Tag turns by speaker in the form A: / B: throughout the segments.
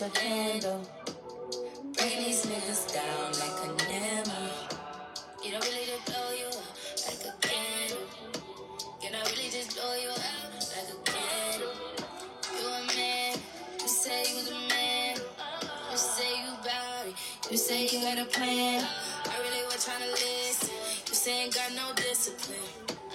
A: a candle. Breaking these niggas down like a hammer. You don't really just blow you up like a candle. Can I really just blow you out like a candle? You a man, you say you the man. You say you bout it, you say you got a plan. I really was trying to listen. You say ain't got no discipline.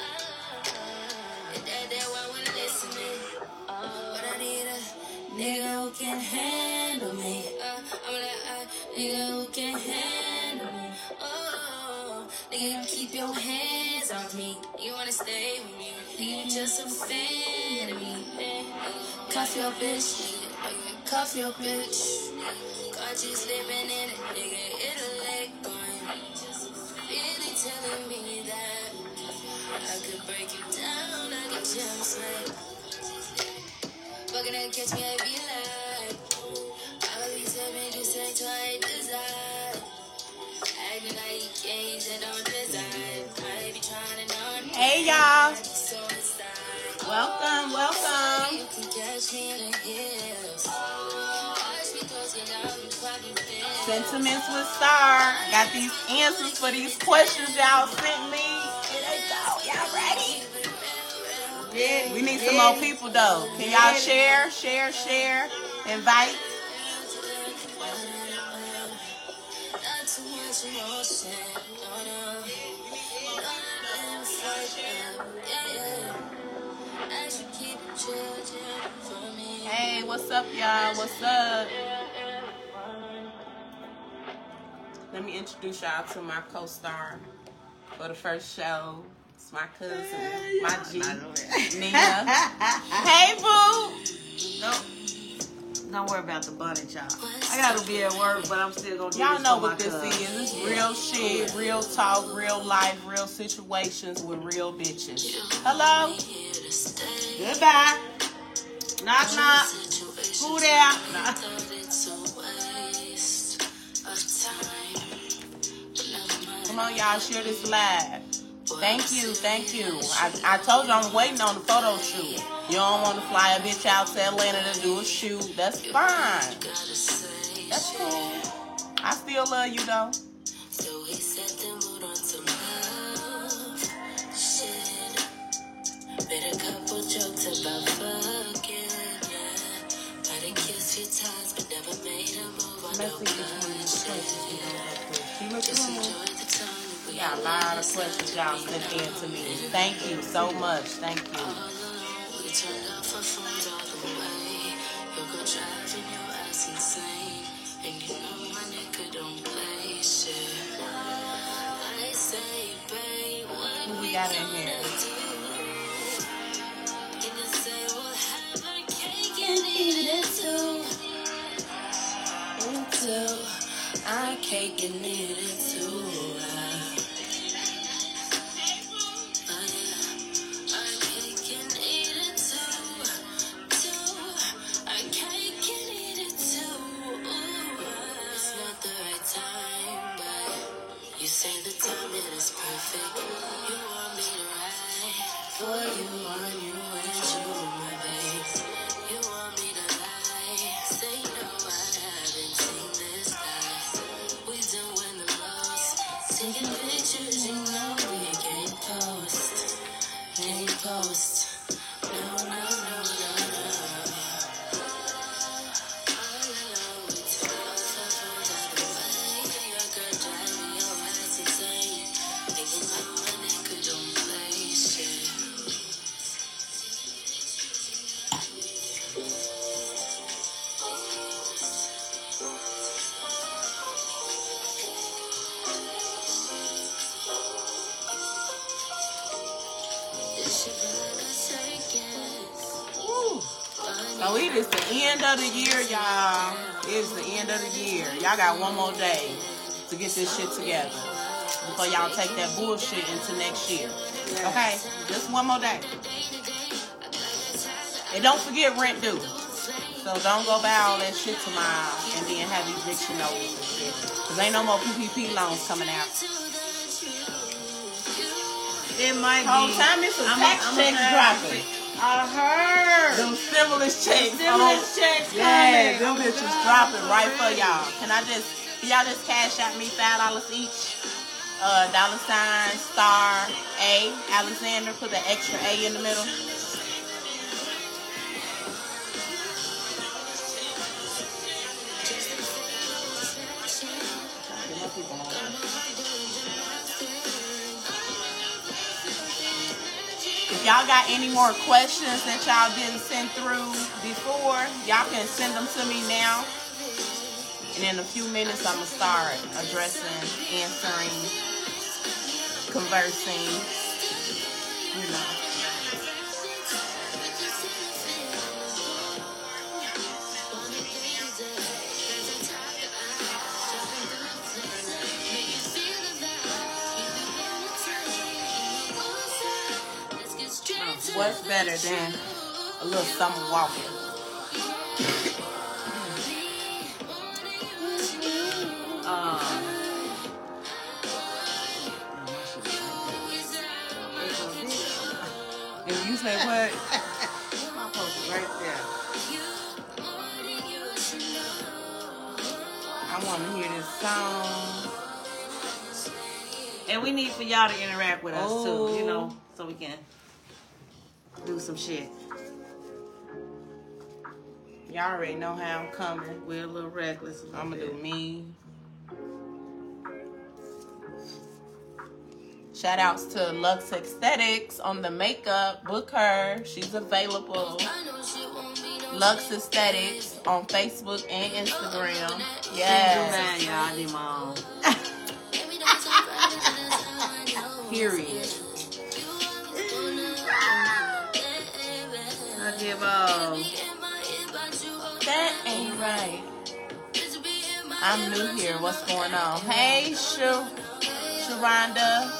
A: And that why we're listening. But I need a nigga who can handle me. I'm like, nigga who can handle me. Oh, nigga, you keep your hands off me. You wanna stay with me. Nigga, you just a fan of me. Cuff your bitch, nigga. Cuff your bitch. Caught you slipping in it, nigga. It'll leg going. Really telling me that I could break you down like a gem slave. Fucking and catch me, I be like, I'll be telling you say twice desire. Acting like you can't, you said don't desire. I be trying to know.
B: Hey y'all.
A: So inside.
B: Welcome.
A: You can catch me in the hills. Watch me close it out and fucking feel.
B: Sentiments with Star. Got these answers for these questions y'all sent me. Here they go. Y'all ready? Yeah, we need some more people though. Can y'all share, invite?
A: Not too much emotion, no, no. I should keep it chill for me.
B: Hey, what's up, y'all? What's up? Let me introduce y'all to my co-star for the first show. It's my cousin, my G, Nina. Hey, boo.
C: Don't worry about the bunny, child. I gotta be at work, but I'm still gonna do
B: Y'all
C: this
B: know
C: for
B: what
C: my
B: this
C: cousin.
B: is. It's real shit, real talk, real life, real situations with real bitches. Hello?
C: Goodbye. Knock, knock. Who there? Nah.
B: Come on, y'all, share this live. Thank you. I told you I'm waiting on the photo shoot. You don't want to fly a bitch out to Atlanta to do a shoot. That's fine. That's cool. I still love you, though.
A: So he set the mood on some love shit. Made a couple jokes about fucking, yeah. Tried to kiss few times, but never made a move on no shit. Just enjoy the time.
B: We got a lot of questions y'all sent in to me. Thank you so much. Thank you.
A: We turned off our phones all the way. You go driving your ass insane. And you know my nigga don't play shit. I say, babe, what
B: Who we got in here?
A: can you say we'll have our cake and eat it too? Our cake and eat it too. Say the timing is perfect. You want me to ride for you on you and you, my babe. You want me to lie? Say no, I haven't seen this guy. We doing the most, taking pictures. You know we can't post. No.
B: So it is the end of the year, y'all. It is the end of the year. Y'all got one more day to get this shit together before y'all take that bullshit into next year. Okay? Just one more day. And don't forget rent due. So don't go buy all that shit tomorrow and then have eviction notice and shit. Because ain't no more PPP loans coming out.
C: It might
B: Whole
C: be.
B: time it's a tax check dropping.
C: I heard.
B: Them stimulus checks.
C: Stimulus checks
B: Yeah,
C: coming.
B: them bitches dropping right for y'all. Can y'all just cash out me $5 each? $ star A Alexander, put the extra A in the middle. If y'all got any more questions that y'all didn't send through before, y'all can send them to me now. And in a few minutes, I'm going to start addressing, answering, conversing, you know. What's better than a little summer walking? And you say what?
C: My post right there.
B: I want to hear this song.
C: And we need for y'all to interact with us too, you know,
B: Oh.
C: so we can do some shit.
B: Y'all already know how I'm coming.
C: We're a little reckless.
B: I'm going to do me. Shout outs to Lux Aesthetics on the makeup. Book her. She's available. Lux Aesthetics on Facebook and Instagram. Yes.
C: Y'all, I need my own.
B: Period.
C: I give all.
B: That ain't right. I'm new here. What's going on? Hey, Sharonda.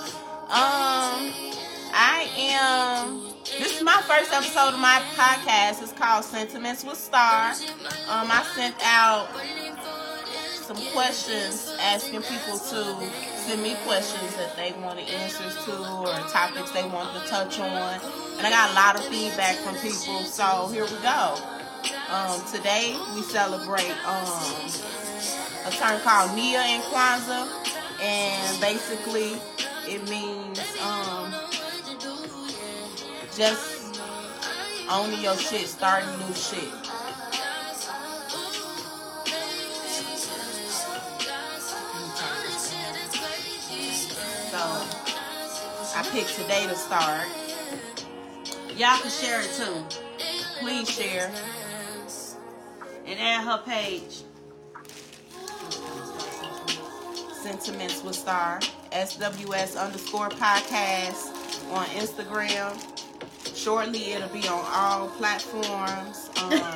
B: This is my first episode of my podcast. It's called Sentiments with Star. I sent out some questions asking people to send me questions that they wanted answers to or topics they wanted to touch on. And I got a lot of feedback from people, so here we go. Today we celebrate a term called Nia and Kwanzaa, and basically it means just owning your shit, starting new shit. So I picked today to start.
C: Y'all can share it too.
B: Please share.
C: And add her page.
B: Sentiments with Star. SWS_podcast on Instagram. Shortly it'll be on all platforms.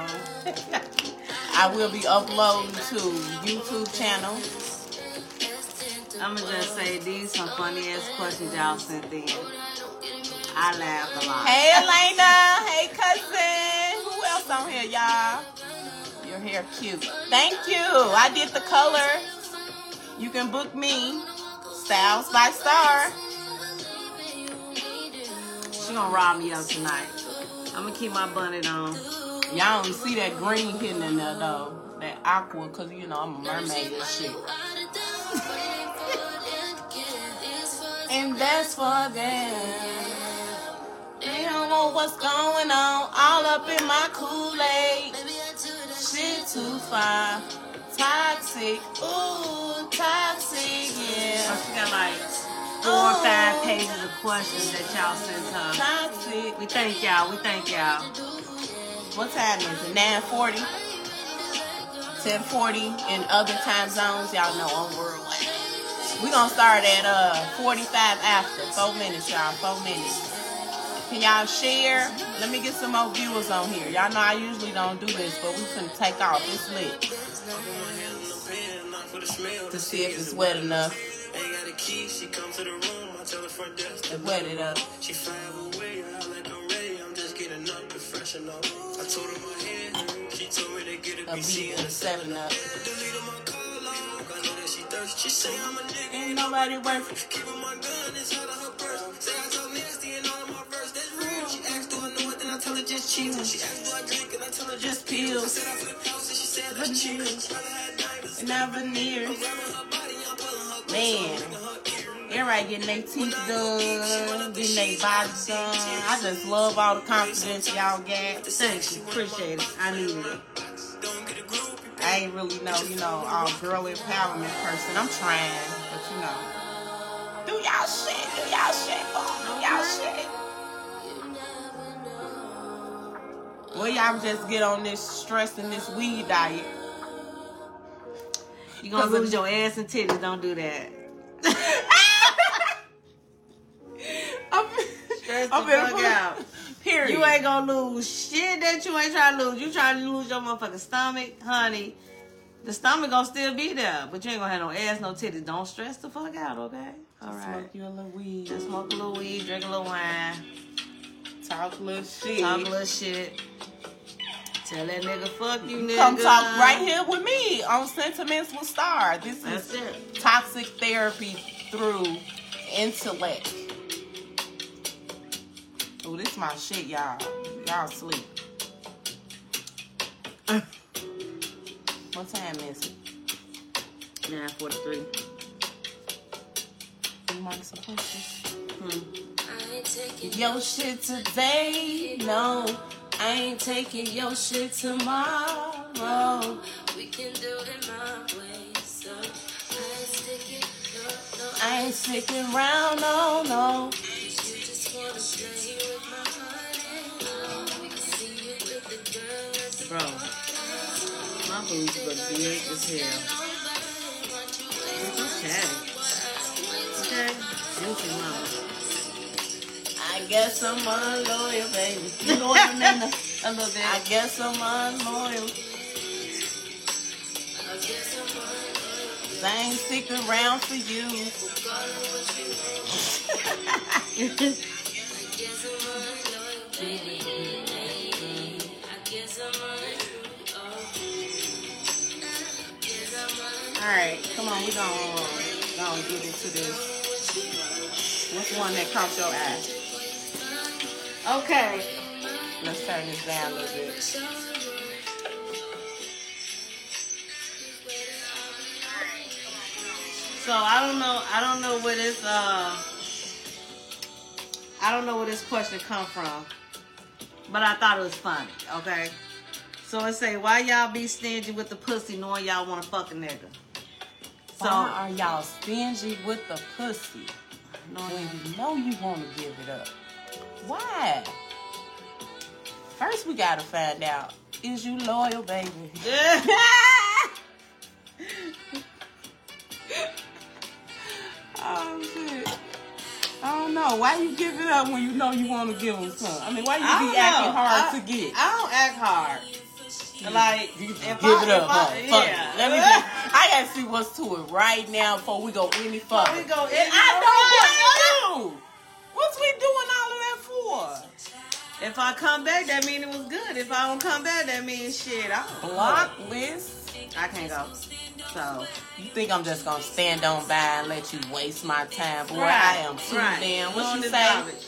B: I will be uploading to YouTube channel.
C: I'ma just say these some funny ass questions y'all sent in. I laughed a lot.
B: Hey Elena. Hey cousin. Who else on here, y'all? Your hair cute. Thank you. I did the color. You can book me. Styles by Star.
C: She gonna rob me up tonight. I'm gonna keep my bonnet on.
B: Y'all don't see that green hitting in there though. That aqua, cause you know I'm a mermaid and shit. And that's for them. They don't know what's going on. All up in my Kool-Aid. Shit too fine. Toxic. Ooh, toxic, yeah.
C: She got like 4 or 5 pages of questions that y'all sent her.
B: Toxic.
C: We thank y'all.
B: What time is it? 9:40? 10:40 in other time zones. Y'all know I'm worldwide. We gonna start at 45 after. 4 minutes, y'all. 4 minutes. Can y'all share? Let me get some more viewers on here. Y'all know I usually don't do this, but we finna take off. It's lit. To see if it's wet enough. To wet it up. A beat and 7 up. Ain't nobody worth. She just pills. And now veneers. Man. Everybody getting their teeth done, getting their bodies done. I just love all the confidence y'all got.
C: Thank you. Appreciate it. I needed it.
B: I ain't really all girl empowerment person. I'm trying, but do y'all shit. Do y'all shit. Do y'all shit. Well, y'all just get on this stress and this weed diet.
C: You gonna lose your ass and titties. Don't do that. I'm fuck out.
B: Period.
C: You ain't gonna lose shit that you ain't trying to lose. You trying to lose your motherfucking stomach, honey. The stomach gonna still be there, but you ain't gonna have no ass, no titties. Don't stress the fuck out, okay? All right.
B: Smoke you a little weed.
C: Just smoke a little weed, drink a little wine.
B: Talk a little shit.
C: Talk a little shit. Tell that nigga fuck you, nigga.
B: Come talk right here with me on Sentiments with Star. This
C: That's
B: is
C: it.
B: toxic therapy through intellect. Oh, this my shit, y'all. Y'all sleep. What time is it?
C: 9:43.
B: You want some pussies? Your shit today, no. I ain't taking your shit tomorrow. We can do it my way, so I ain't sticking around, no. You just wanna play with my money, we can see it with the girls.
C: Bro, my boobs look big as hell. Okay? Guilty mama.
B: I guess I'm unloyal, baby. You know what I mean? A little bit. I guess I'm unloyal. I ain't sticking around for you. Alright, come on, we gonna get into this. What's the one that caught your eye?
C: Okay.
B: Let's turn this down a little bit.
C: So I don't know where this question come from, but I thought it was funny. Okay. So it say, why y'all be stingy with the pussy knowing y'all want to fuck a nigga? So
B: why are y'all stingy with the pussy when you know you want to give it up? Why? First, we gotta find out, is you loyal, baby? Oh, shit. I don't know. Why you give it up when you know you want to give them some? I mean, why you be acting hard to get?
C: I don't act hard. Like,
B: you give it up, huh? Yeah. Let me I gotta see what's to it right now before we go any further.
C: I don't
B: do. What's we doing all of that for?
C: If I come back, that means it was good. If I don't come back, that means shit.
B: Block list.
C: I can't go. So
B: you think I'm just gonna stand on by and let you waste my time? Boy,
C: right.
B: I am too damn. What you say?
C: Garbage.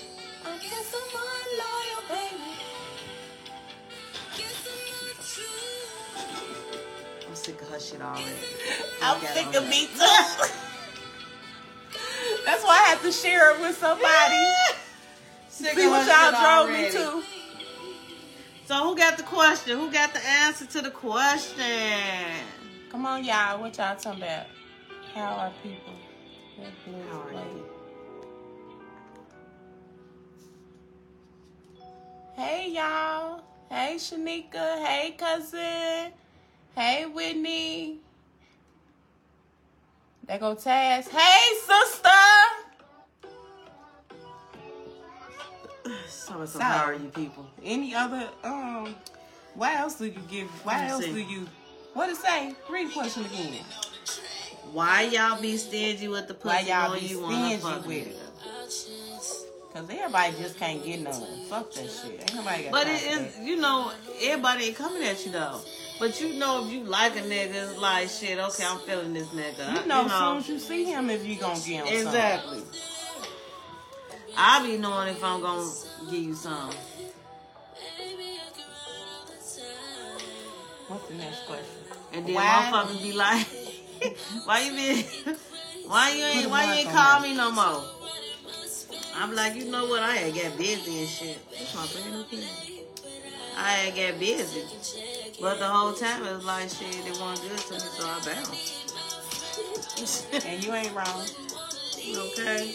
C: I'm sick of her shit already.
B: I'm sick of me too. That's why I had to share it with somebody. See what y'all drove me to.
C: So who got the question? Who got the answer to the question?
B: Come on, y'all. What y'all talking about? How are people?
C: How are you?
B: Hey, y'all. Hey, Shanika. Hey, cousin. Hey, Whitney. There go Taz. Hey, sister.
C: So how are you people?
B: Any other, why else do you give, what it say? Read the question again.
C: Why y'all be stingy with the pussy?
B: Why y'all be
C: stingy
B: with it? Because everybody just can't get none. Fuck that shit. Ain't nobody got
C: But it is, everybody ain't coming at you though. But if you like a nigga, it's like, shit, okay, I'm feeling this nigga.
B: You know as soon as you see him if you gonna give him
C: exactly.
B: something.
C: I be knowing if I'm gonna give you some.
B: What's the next question?
C: And then
B: Why-
C: motherfuckers be like, why you ain't
B: mark on
C: call
B: that.
C: me no more? I'm like, you know what? I had got busy and shit. That's my brand new pen. I had got busy. But the whole time it was like, shit, it wasn't good to me, so I bounced.
B: And you ain't wrong.
C: Okay.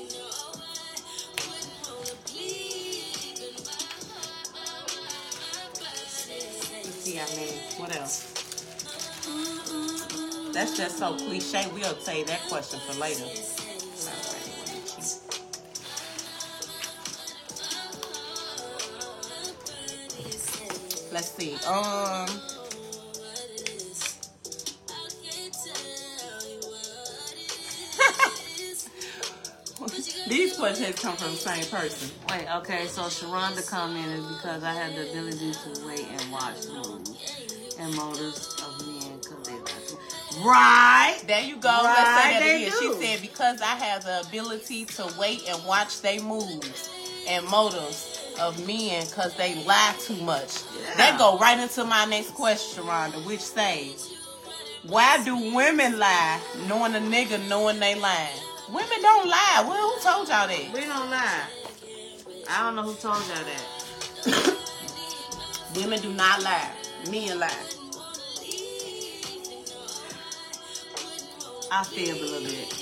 B: Let's see how many. What else? That's just so cliche. We'll save that question for later. Let's see. These questions come from the same person.
C: Wait, okay, so Sharonda commented because I have the ability to wait and watch moves and motives of men because they like it. Right!
B: There you go.
C: Right,
B: Let's say that
C: they
B: again.
C: do.
B: She said, because I have the ability to wait and watch they moves and motives of men because they lie too much.
C: Yeah.
B: That go right into my next question, Rhonda, which says, why do women lie knowing a nigga knowing they lying? Women don't lie. Well, who told y'all that?
C: We don't lie. I don't know who told y'all that.
B: Women do not lie. Men lie.
C: I feel a little bit.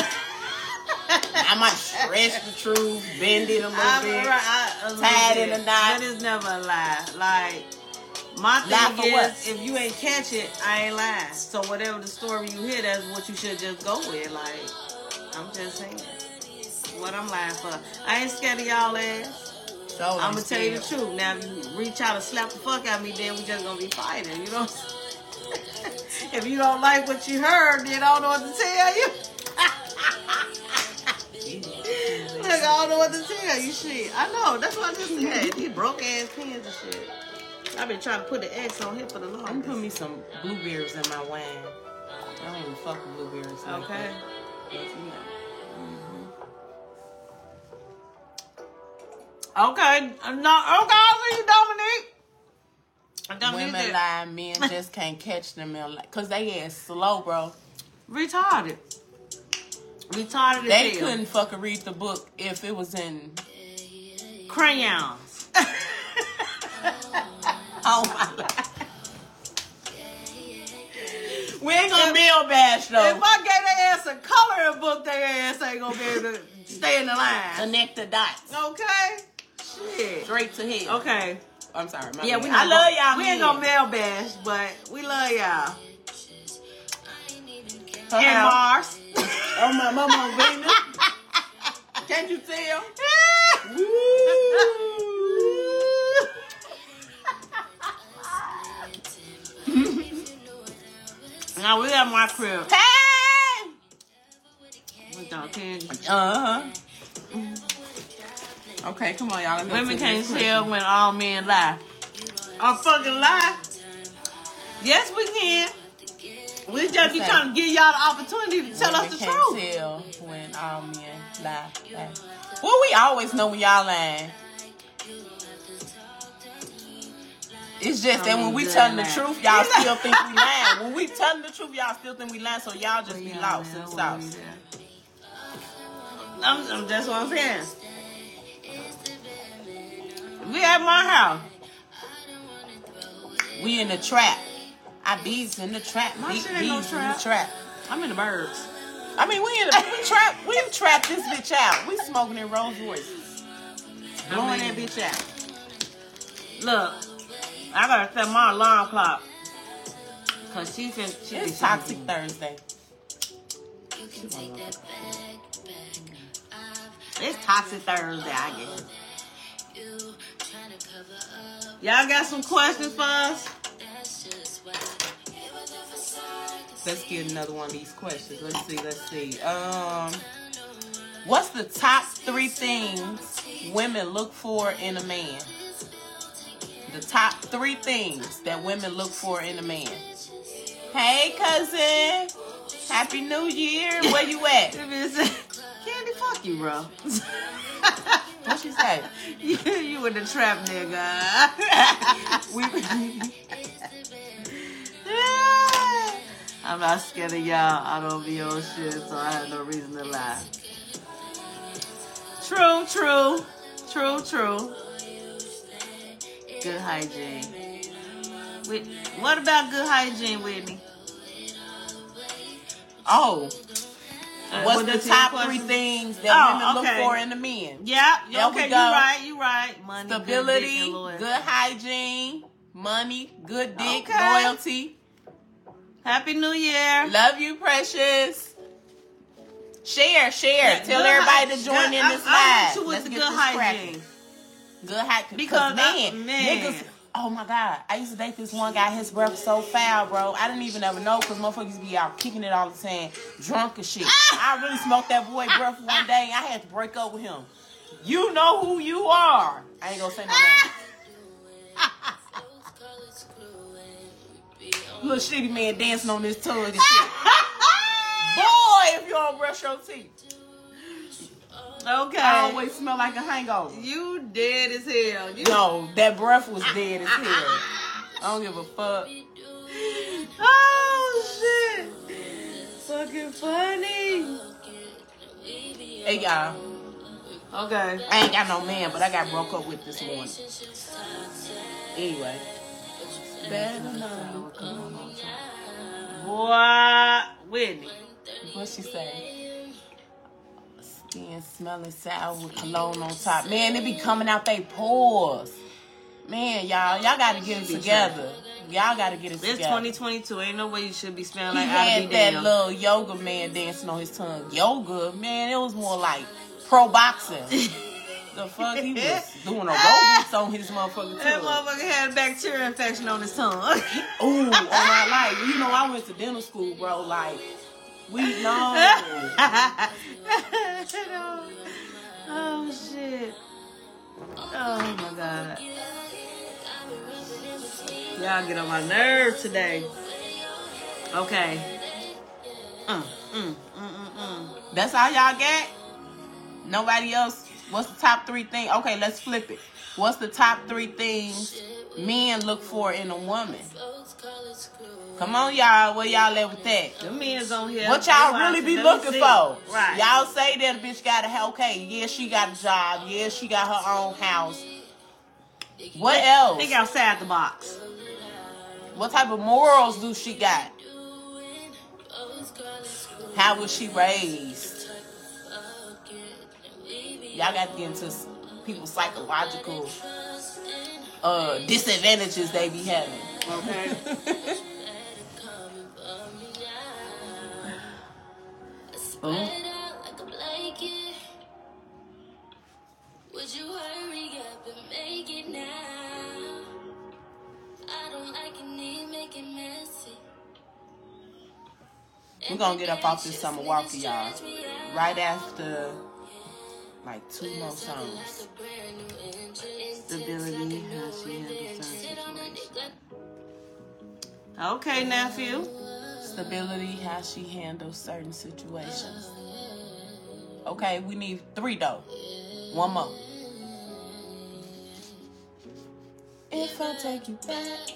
B: I might stretch the truth, bend it a little bit.
C: Tied
B: tied in a knot.
C: But it's never a lie. Like, my
B: Lie
C: thing
B: for what?
C: is, if you ain't catch it, I ain't lying. So whatever the story you hear, that's what you should just go with. Like, I'm just saying. What I'm lying for. I ain't scared of y'all ass.
B: So
C: I'm gonna tell you the truth. Now, if you reach out and slap the fuck out of me, then we just gonna be fighting. You know what I'm saying? If you don't like what you heard, then I don't know what to tell you. Look, I don't know what to tell you. Shit, I know. That's what I just said. These broke ass pens and shit. I've been trying to put the X on here for the
B: I'm
C: longest.
B: putting me some blueberries in my wine. I don't even fuck with blueberries. Like
C: Okay.
B: that. But, you know.
C: Okay. No. Okay. I'll see you, Dominique.
B: Women lie, men just can't catch them in like, cause they ass slow, bro.
C: Retarded. Retarded.
B: They
C: as hell.
B: couldn't fucking read the book if it was in.
C: Crayons.
B: Oh my God. We ain't gonna Bill bash though.
C: If I gave their ass a coloring book, their ass ain't gonna be able to stay in the line.
B: Connect the dots.
C: Okay. Shit.
B: Straight to hell.
C: Okay.
B: I'm sorry. My
C: Yeah,
B: bad.
C: we
B: I love y'all.
C: We ain't gonna mail bash, but we love y'all.
B: Her
C: And
B: house.
C: Mars.
B: Oh my mama Venus. Can't you tell?
C: Now we at my crib.
B: Hey!
C: With our candy.
B: Uh-huh. Okay, come on, y'all. Let me go
C: Women
B: to the
C: can't
B: next
C: tell
B: question.
C: when all men lie. A fucking lie. Yes, we can. We just be
B: Okay.
C: trying to give y'all the opportunity to tell us
B: Women
C: the
B: can't
C: truth.
B: tell when all men lie. Well, we always know when y'all lying. It's just that when we telling the truth, y'all still think we lying. When we telling the truth, y'all still think we lying, so y'all just be lost in the sauce.
C: That's what I'm saying. We at my house.
B: We in the trap. I bees in the trap.
C: My
B: Bees
C: shit ain't no
B: in the
C: trap.
B: trap.
C: I'm in the birds.
B: I mean, we trap this bitch out. We smoking in Rolls Royces. Blowing that bitch out.
C: Look, I gotta set my alarm clock. Cause she
B: It's Toxic Thursday.
C: It's Toxic Thursday, I guess. Y'all got some questions for us?
B: Let's get another one of these questions. Let's see. What's the top 3 things women look for in a man? The top 3 things that women look for in a man. Hey, cousin. Happy New Year. Where you at?
C: Candy, fuck you, bro.
B: What she say?
C: You in the trap, nigga. I'm not scared of y'all. I don't be on shit, so I have no reason to lie. True. Good hygiene. What about good hygiene, Whitney?
B: Oh. What's the top
C: question?
B: 3 things that women look for in the men?
C: Yeah,
B: There
C: okay,
B: we go.
C: you right. Money,
B: Stability,
C: good
B: good hygiene, money, good dick,
C: Okay.
B: loyalty.
C: Happy New Year.
B: Love you, precious. Share. Tell everybody to join in this live.
C: Let's
B: get
C: good
B: this
C: hygiene.
B: cracking. Good hygiene.
C: Because
B: man, niggas. Oh my God. I used to date this one guy. His breath so foul, bro. I didn't even ever know because motherfuckers be out kicking it all the time. Drunk and shit. I really smoked that boy breath one day. I had to break up with him. You know who you are. I ain't gonna say no name. Little shitty man dancing on this tug and shit. Boy, if you don't brush your teeth.
C: Okay.
B: I always smell like a hangover.
C: You dead as hell.
B: No, that breath was dead as hell. I don't give a fuck.
C: Oh, shit. Fucking funny.
B: Hey, y'all.
C: Okay.
B: I ain't got no man, but I got broke up with this morning. Anyway. Better know.
C: Boy, Whitney.
B: What she say? Skin smelling sour with cologne on top. Man, it be coming out they pores. Man, y'all gotta get it together. Y'all gotta get it
C: It's
B: together.
C: 2022. Ain't no way you should be smelling
B: He
C: like
B: had
C: I'd be
B: that
C: damn.
B: little yoga man dancing on his tongue. Yoga, man, it was more like pro boxing. The fuck, he was doing aerobics on his motherfucking
C: That
B: tongue.
C: motherfucker had a bacteria infection on his tongue.
B: Ooh, on my life. You know, I went to dental school, bro. Like, we know.
C: Oh, shit. Oh, my God. Y'all get on my nerves today. Okay.
B: That's all y'all got? Nobody else? What's the top 3 things? Okay, let's flip it. What's the top 3 things men look for in a woman? Come on, y'all. Where y'all at with that?
C: The men's on here.
B: What y'all really be looking for?
C: Right.
B: Y'all say that a bitch got a okay, yeah, she got a job. Yeah, she got her own house. What else?
C: Think outside the box.
B: What type of morals do she got? How was she raised? Y'all got to get into people's psychological disadvantages they be having.
C: Okay.
B: Boom.
A: Would you hurry up and make it now? I don't like it, need make it messy.
B: We're going to get up off this summer walk, y'all. Right after, like, 2 more songs.
C: Stability, how she handles certain situations. Okay, nephew.
B: Stability, how she handles certain situations. Okay, we need 3, though. 1 more. If I take you back.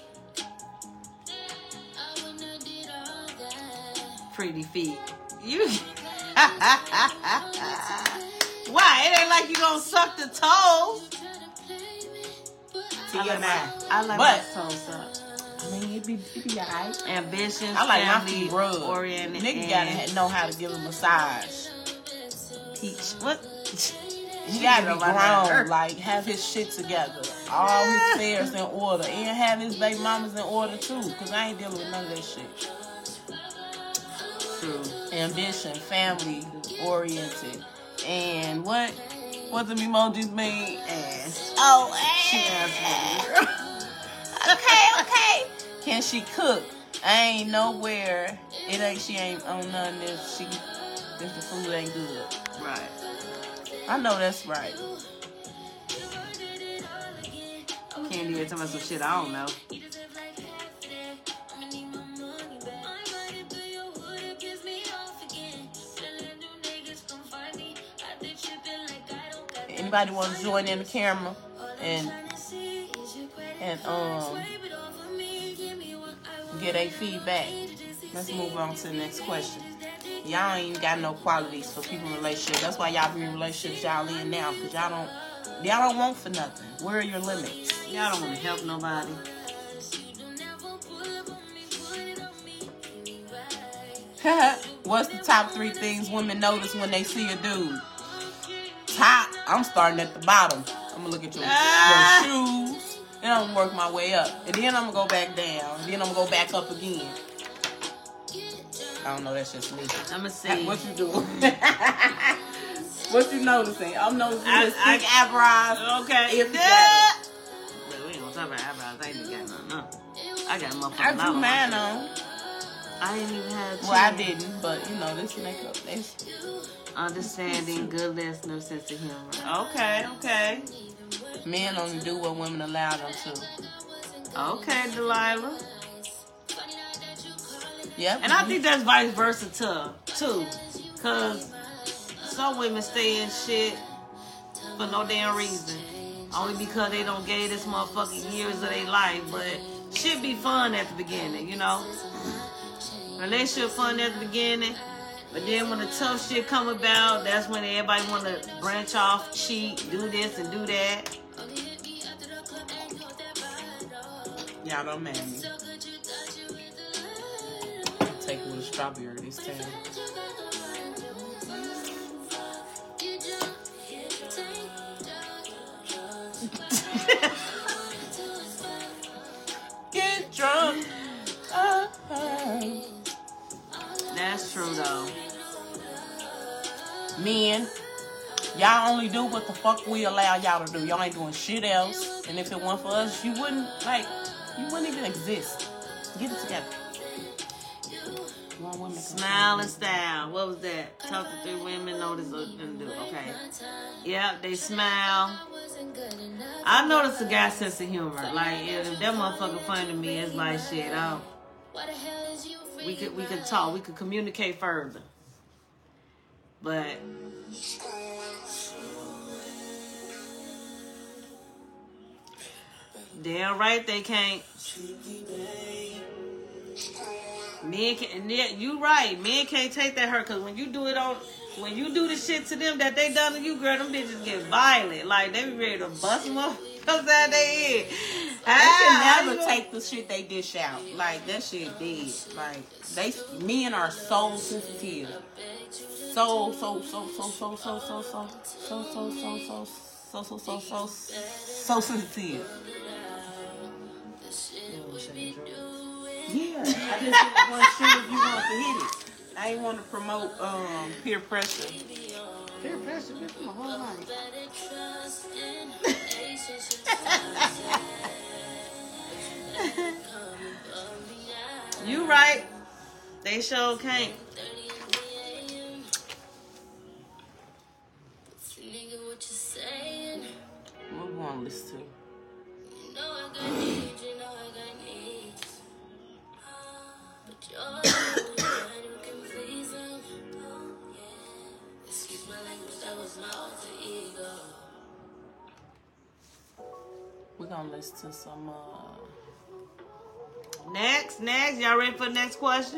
C: Pretty feet. You. Why? It ain't like you gonna suck the toes. I like my toes sucked.
B: I mean, it be alright.
C: Ambition.
B: I like my
C: family
B: feet rubbed.
C: oriented.
B: Nigga gotta know how to give a massage.
C: Peach. What?
B: He gotta be grown, like have his shit together, all his affairs in order, and have his baby mamas in order too. Cause I ain't dealing with none of that shit.
C: True.
B: Ambition, family oriented, and what the emojis mean?
C: Ass.
B: Oh,
C: She
B: ass.
C: ass.
B: Okay. Can she cook? I ain't nowhere. She ain't on none of this. If the food ain't good.
C: Right.
B: I know that's right.
C: Candy is talking about some shit I don't know.
B: Anybody want to join in the camera and get a feedback? Let's move on to the next question. Y'all ain't even got no qualities for people in relationships. That's why y'all be in relationships y'all in now, because y'all don't want for nothing. Where are your limits?
C: Y'all don't want to help nobody.
B: What's the top 3 things women notice when they see a dude? I'm starting at the bottom. I'm gonna look at your shoes, and I'm gonna work my way up, and then I'm gonna go back down, and then I'm gonna go back up again. I don't know, that's just me.
C: I'm gonna see.
B: What you doing? What you noticing? I'm noticing his thick eyebrows.
C: Okay.
B: If
C: we ain't gonna talk about eyebrows. I ain't even got nothing. I got motherfucking
B: I drew mine on.
C: I ain't even had
B: Well, I didn't, but this makeup.
C: Understanding, good listener, sense of humor. Okay.
B: Men only do what women allow them to.
C: Okay, Delilah.
B: Yep.
C: And I think that's vice versa too. Cause some women stay in shit for no damn reason. Only because they don't gave this motherfucking years of their life. But shit be fun at the beginning, you know? Relationship fun at the beginning. But then when the tough shit come about, that's when everybody want to branch off, cheat, do this and do that.
B: Y'all don't mind me. Take it with a strawberry this time. Get drunk.
C: That's true though.
B: Men, y'all only do what the fuck we allow y'all to do. Y'all ain't doing shit else. And if it weren't for us, you wouldn't even exist. Get it together.
C: Smile and style. What was that? Talk to 3 women, notice and do. Okay. Yep, they smile. I noticed a guy's sense of humor. Like if that motherfucker funny to me, it's like shit. We could talk. We could communicate further. But damn right they can't. Men can, you right. Men can't take that hurt, because when you do the shit to them that they done to you, girl, them bitches get violent. Like they be ready to bust them up out their head.
B: They can never take the shit they dish out. Like that shit dead. Like men are so sensitive. So sensitive. Yeah, I just didn't want to shoot if you want to hit it. I ain't want to promote peer pressure. Peer pressure, bitch, my whole life.
C: You right. They sure can't.
B: What we want to listen to? We're gonna listen to some
C: Next. Y'all ready for the next question?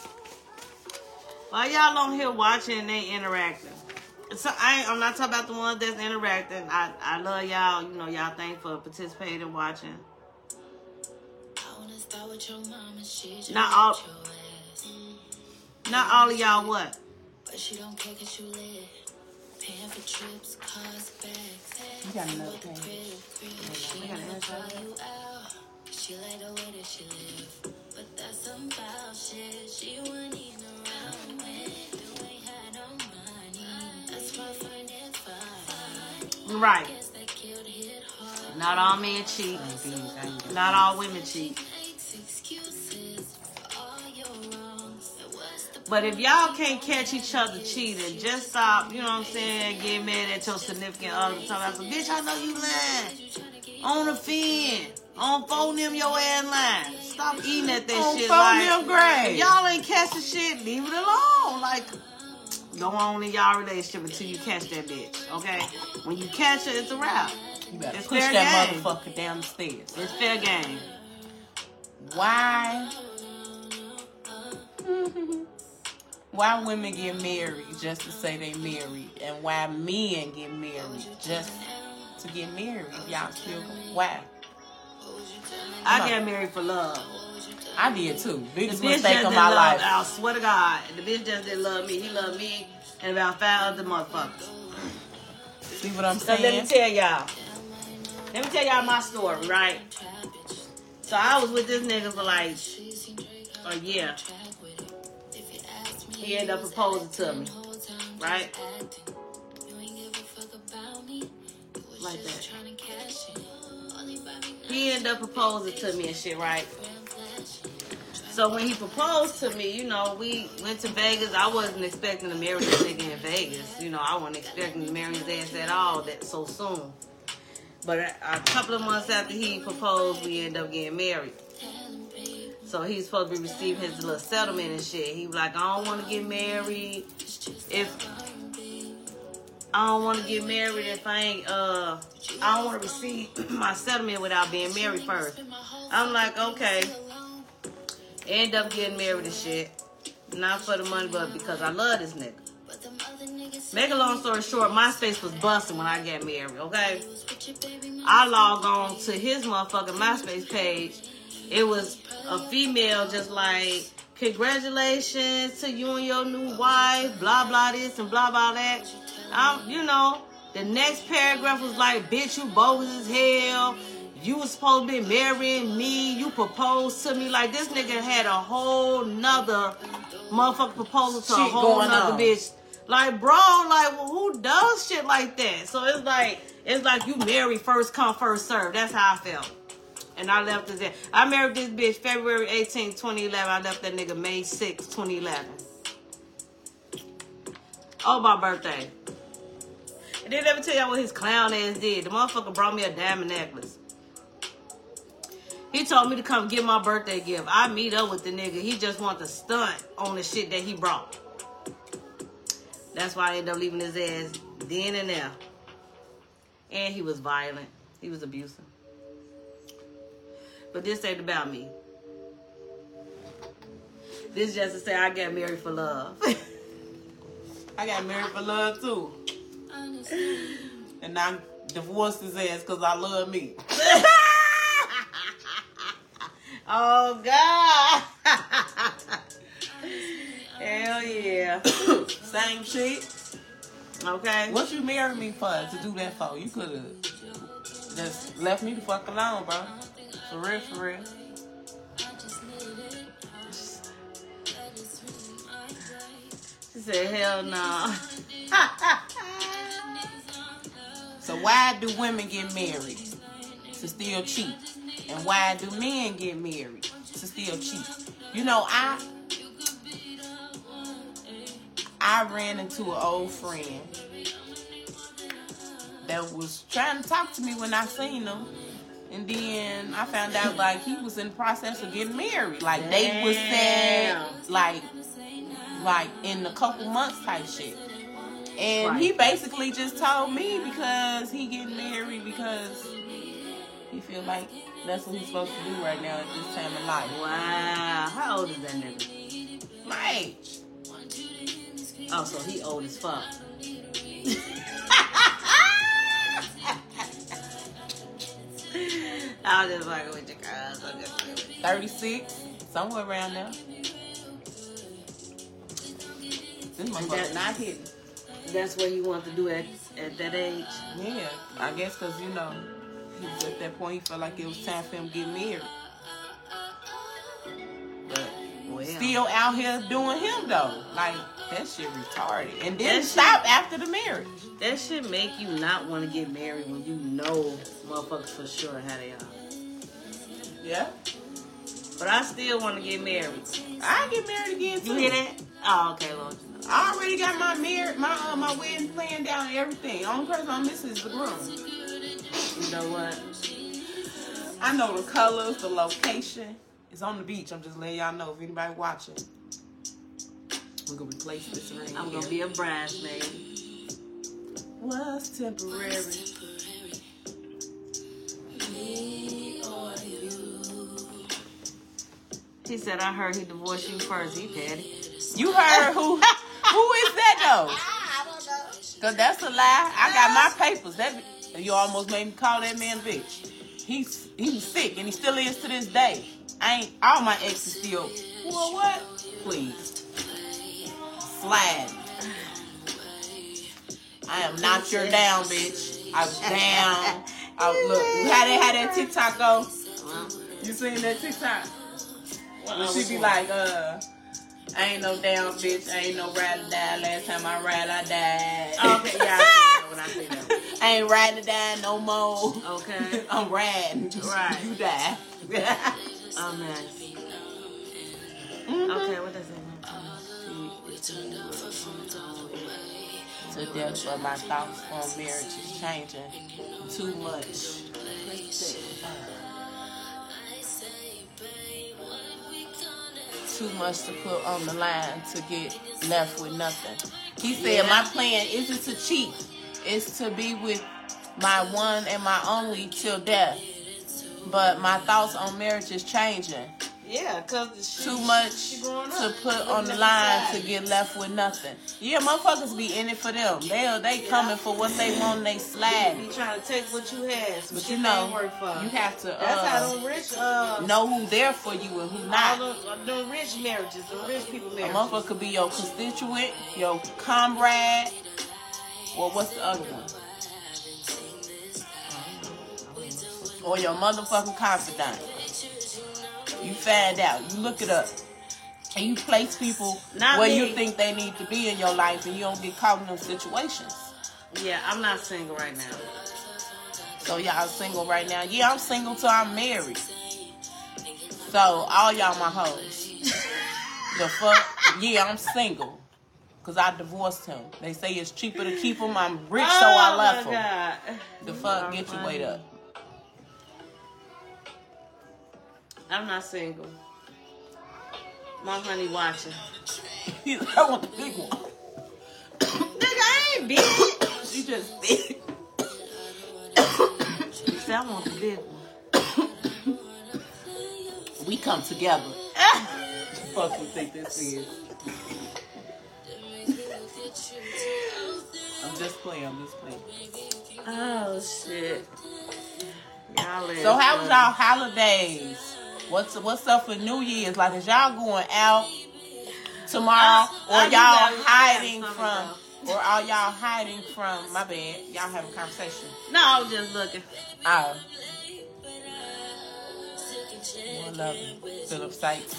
C: While y'all on here watching and they interacting. So I'm not talking about the ones that's interacting. I love y'all. You know, y'all thank for participating, watching. Not all of y'all what? But she don't care 'cause you live. Paying for trips, cars, bags.
B: You got another thing.
C: I got an answer. She like the way that she live. But that's some foul shit. She wasn't even around when you ain't had no money. That's why I find it fine. Right. Not all men cheat. Not all women cheat. But if y'all can't catch each other cheating, just stop, you know what I'm saying, get mad at your significant other. Talking about some, bitch, I know you lying. On the fin. On phone them your ass lying. Stop eating at that
B: on
C: shit.
B: Phone
C: like,
B: them grave.
C: If y'all ain't catch the shit, leave it alone. Like, go on in y'all relationship until you catch that bitch, okay? When you catch her, it's a wrap.
B: You better
C: it's
B: push
C: fair
B: that
C: game.
B: motherfucker down the stairs.
C: It's fair game.
B: Why Why women get married just to say they married, and why men get married just to get married? Y'all still why?
C: I got married for love.
B: I did too. Biggest
C: The bitch
B: mistake
C: just
B: of
C: didn't
B: my
C: love,
B: life.
C: I swear to God, the bitch just didn't love me. He loved me and about 5 other motherfuckers.
B: See what I'm
C: So
B: saying?
C: let me tell y'all. Let me tell y'all my story, right? So I was with this nigga for like a year. He ended up proposing to me, right? Like that. He ended up proposing to me and shit, right? So when he proposed to me, you know, we went to Vegas. I wasn't expecting to marry this nigga in Vegas. You know, I wasn't expecting to marry his ass at all that so soon. But a couple of months after he proposed, we ended up getting married. So he's supposed to be receiving his little settlement and shit. He was like, I don't want to get married if I don't want to get married if I ain't I don't want to receive my settlement without being married first. I'm like, okay. End up getting married and shit. Not for the money, but because I love this nigga. Make a long story short, MySpace was busting when I got married, okay? I logged on to his motherfucking MySpace page. It was a female just like, congratulations to you and your new wife, blah, blah this and blah, blah that. You know, the next paragraph was like, bitch, you bogus as hell. You was supposed to be marrying me. You proposed to me. Like, this nigga had a whole nother motherfucking proposal to
B: Shit
C: a whole
B: going
C: nother
B: on.
C: bitch. Like, bro, like, well, who does shit like that? So it's like you marry first come, first serve. That's how I felt. And I left his ass. I married this bitch February 18, 2011. I left that nigga May 6, 2011. Oh, my birthday. And then let me tell y'all what his clown ass did. The motherfucker brought me a diamond necklace. He told me to come get my birthday gift. I meet up with the nigga. He just want to stunt on the shit that he brought. That's why I ended up leaving his ass then and there. And he was violent. He was abusive. But this ain't about me. This just to say I got married for love.
B: I got married for love too. And I divorced his ass because I love me.
C: Oh, God. Hell yeah.
B: Same shit.
C: Okay.
B: What you married me for? To do that for? You could have just left me the fuck alone, bro. For real, for real.
C: She said, hell no.
B: So why do women get married? To still cheat. And why do men get married? To still cheat. You know, I ran into an old friend that was trying to talk to me when I seen him. And then I found out, like, he was in the process of getting married. Like, they was set, like in a couple months type shit. And he basically just told me because he getting married because he feel like that's what he's supposed to do right now at this time of life.
C: Wow. How old is that nigga?
B: My age.
C: Oh, so he old as fuck. I was just fucking with your girls. I'm just fucking with you.
B: 36, somewhere around there. This motherfucker not hitting.
C: That's what he wanted to do at that age.
B: Yeah, I guess because, you know, he was at that point, he felt like it was time for him to get married. But still out here doing him, though. Like, that shit retarded. And then stop after the marriage.
C: That shit make you not want to get married when you know motherfuckers for sure how they are.
B: Yeah.
C: But I still want to get married.
B: I get married again, too.
C: You hear that? Oh, okay, Lord.
B: I already got my wedding planned down and everything. Only person I'm missing is the groom.
C: You know what?
B: I know the colors, the location. It's on the beach. I'm just letting y'all know if anybody watching. We're gonna replace this ring.
C: I'm gonna be a bridesmaid.
B: What's temporary? Me or you?
C: She said, I heard he divorced you first. He petty.
B: You heard who? Who is that though?
C: I don't know.
B: Cause that's a lie. I got my papers. That you almost made me call that man a bitch. He was sick and he still is to this day. All my exes still. Well, what? Please. Slide. I am not your down, bitch. I'm down. Look, how that TikTok go? You seen that TikTok? When she be like, I ain't no down bitch, I ain't no ride or die. Last time I ride, I died.
C: Okay, yeah, I see that when I see that.
B: I ain't riding or dying no more.
C: Okay.
B: I'm riding.
C: Right.
B: You die.
C: Oh, nice. Okay, what does it mean?
B: To death, but my thoughts on marriage is changing too much. Too much to put on the line to get left with nothing. He said, my plan isn't to cheat. It's to be with my one and my only till death. But my thoughts on marriage is changing.
C: Yeah, because
B: Too much to put on the line to get left with nothing. Yeah, motherfuckers be in it for them. They coming for what they want and they slide.
C: You trying to take what you had,
B: But you know,
C: work for.
B: you have to
C: That's how them rich
B: know who there for you and who not.
C: all the rich marriages, the rich people
B: A
C: marriages.
B: motherfucker could be your constituent, your comrade, or what's the other one? Or your motherfucking confidant. You find out, you look it up, and you place people where you think they need to be in your life, and you don't get caught in those situations.
C: Yeah, I'm not single right now.
B: So y'all single right now? Yeah, I'm single till I'm married. So all y'all my hoes. The fuck? Yeah, I'm single. Cause I divorced him. They say it's cheaper to keep him. I'm rich, so I left him.
C: God.
B: The fuck? Get your weight up.
C: I'm not single. My honey watching.
B: I want the big one.
C: Nigga, I ain't big.
B: You just big.
C: You said I want the big one.
B: We come together. Fuck you think this is? I'm just playing.
C: Oh shit. Y'all
B: So how was y'all holidays? What's up for New Year's? Like, is y'all going out tomorrow, or y'all hiding from? Or are y'all hiding from? My bad. Y'all having a conversation.
C: No, I was just looking.
B: Oh. More love Philip Sykes.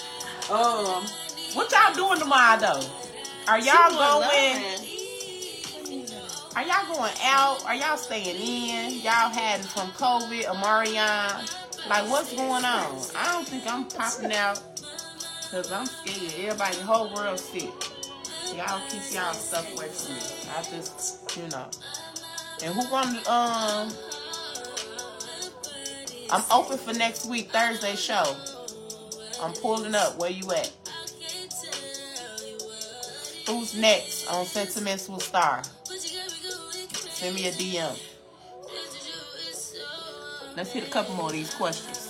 B: What y'all doing tomorrow though? Are y'all going? Are y'all going out? Are y'all staying in? Y'all hiding from COVID, Omarion? Like, what's going on? I don't think I'm popping out because I'm scared. Everybody, the whole world sick. Y'all keep y'all stuff away from me. I just, you know. And who want to, I'm open for next week, Thursday show. I'm pulling up. Where you at? Who's next on Sentimental Star? Send me a DM. Let's hit a couple more of these questions.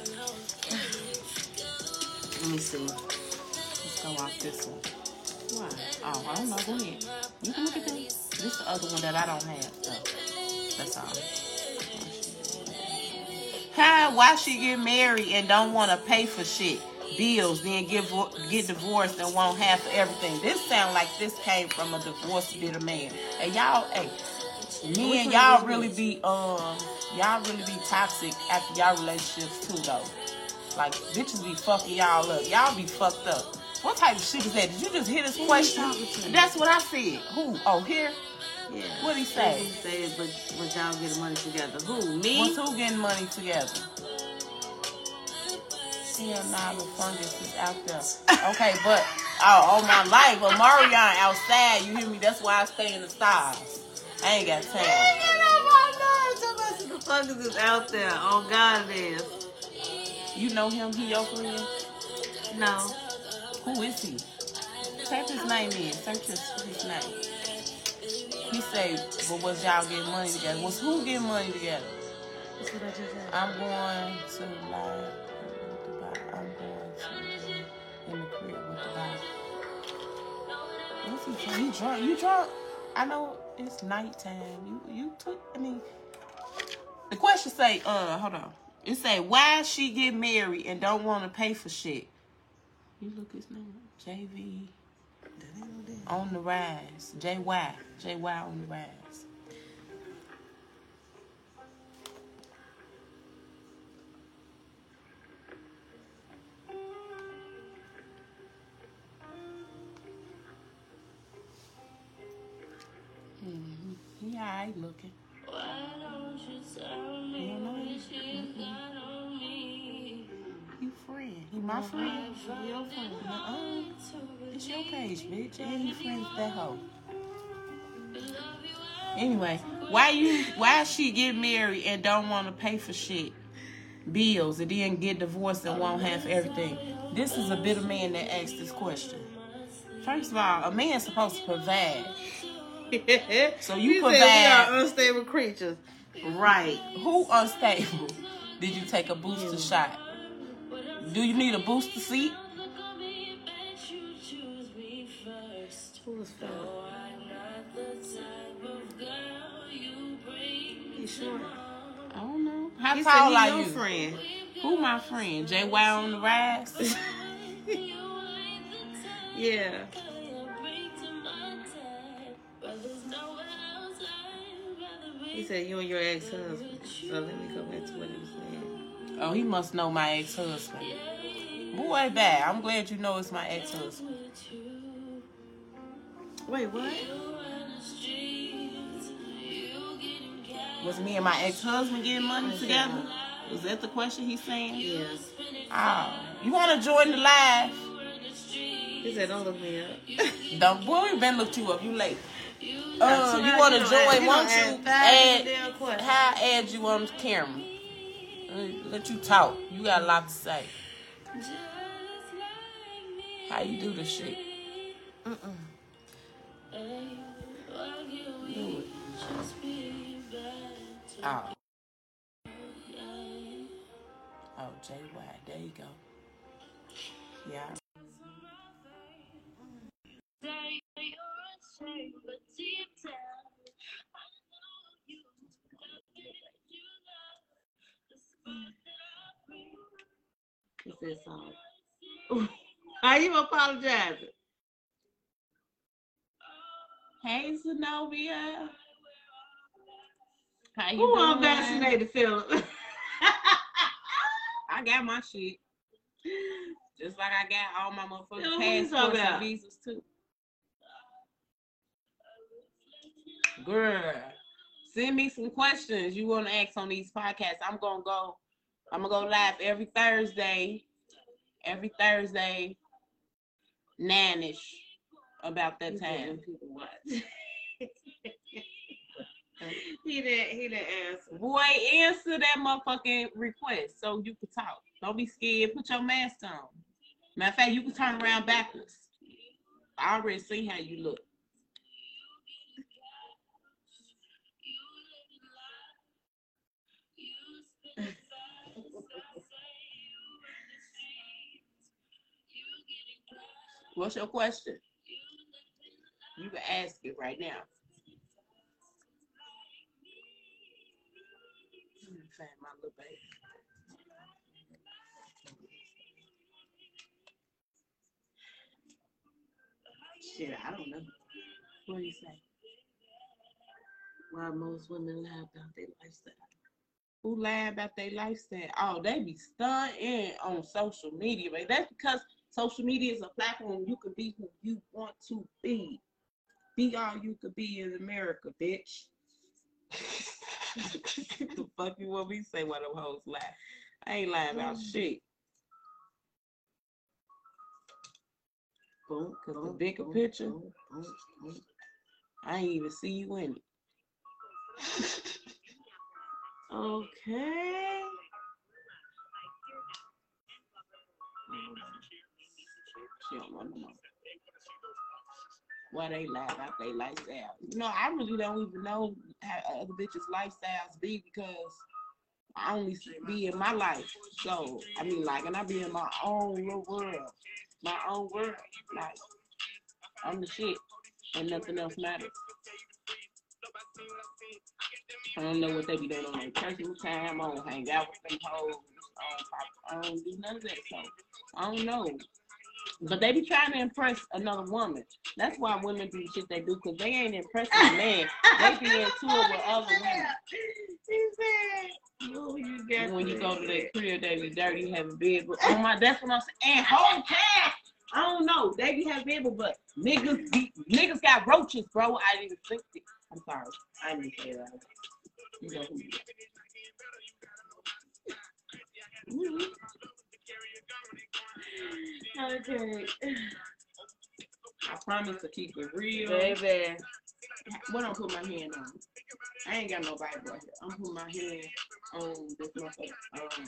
C: Let me see.
B: Let's go off this one.
C: Why?
B: Oh, I don't know. Go ahead. You can look at this. This is the other one that I don't have. So that's all. Why she get married and don't want to pay for shit? Bills, then get divorced and want half of everything. This sound like this came from a divorced bitter man. And y'all, me and y'all really be toxic after y'all relationships too though. Like bitches be fucking y'all up. Y'all be fucked up. What type of shit is that? Did you just hear this question? That's what I said. Who? Oh, here?
C: Yeah.
B: What'd he say?
C: He said, but y'all getting money together. Who? Me?
B: What's who getting money together? Hell nah, the fungus is out there. Okay, but all my life, but Marion outside, you hear me? That's why I stay in the stars. I ain't got time.
C: The fungus is out there. Oh God, it is.
B: You know him? He your friend?
C: No.
B: Who is he? Type his name in. Search his name. He say, but was y'all getting money together? Was who getting money together?
C: That's what I just said.
B: I'm going to live. I'm going to He drunk. You drunk? I know it's nighttime. You took. I mean, the question say, hold on. It say, why she get married and don't want to pay for shit? You look his name up. JV on the rise. JY on the rise. He alright looking.
A: Why don't you tell me what you got on me?
B: You friend. He my friend.
C: Your friend.
B: It's your page, bitch. I ain't friends with that hoe. Anyway, why she get married and don't want to pay for shit? Bills and then get divorced and won't have everything. This is a bitter man that asked this question. First of all, a man's supposed to provide. So you provide.
C: We are unstable creatures. Right.
B: Who unstable? Did you take a booster shot? Do you need a booster seat?
C: Who's that? You sure?
B: I don't know. How
C: He
B: tall
C: said
B: are
C: he your
B: you?
C: friend.
B: Who my friend? JY on the rise?
C: Yeah. He said you and your ex-husband. So let me go back to what he was saying.
B: Oh, he must know my ex-husband. Boy, bad. I'm glad you know it's my ex-husband.
C: Wait, what?
B: Was me and my ex-husband getting money together? Was that the question he's saying?
C: Yes.
B: Oh, you want to join the live?
C: He said, don't look me up.
B: Don't. Boy, we been looked you up. You late. You want to join? Won't you add? How add you on camera? Let you talk. You got a lot to say. How you do this shit? Do it. Oh. Oh, JY. There you go. Yeah.
C: He said sorry. Are you apologizing?
B: Hey, Zenobia. How you
C: Who
B: doing?
C: unvaccinated Philip?
B: I got my shit. Just like I got all my motherfucking
C: Who you
B: passports
C: talking
B: and
C: about?
B: visas too. Girl, send me some questions you want to ask on these podcasts. I'm gonna go live every Thursday. 9-ish about that time.
C: He didn't answer.
B: Boy, answer that motherfucking request so you can talk. Don't be scared. Put your mask on. Matter of fact, you can turn around backwards. I already see how you look. What's your question? You can ask it right now. Let me find my little baby.
C: Shit, I don't know.
B: What do you say?
C: Why most women lie about their lifestyle.
B: Who lie about their lifestyle? Oh, they be stunting on social media, but that's because social media is a platform you can be who you want to be. Be all you could be in America, bitch. The fuck you want me to say what them hoes lie? I ain't lying about shit. Cause the bigger picture, I ain't even see you in it.
C: Okay.
B: She don't want no more. Why they lie about their lifestyle? You know, I really don't even know how other bitches' lifestyles be because I only be in my life. So, I mean, like, and I be in my own little world. My own world. Like, I'm the shit. and nothing else matters. I don't know what they be doing on their personal time. I don't hang out with them hoes. I don't do none of that. So I don't know. But they be trying to impress another woman. That's why women do the shit they do, because they ain't impressing a man. They be into it with other women. When you go to that crib, they be dirty, having bed. But oh my, that's what I'm saying. And whole time, I don't know. They be having bed, but niggas got roaches, bro. I didn't even think it. I'm sorry. I didn't say that. You know who you are. Okay. I promise to keep it real.
C: Baby.
B: What I'm putting my hand on? I ain't got no Bible right here. I'm putting my hand on this motherfucker.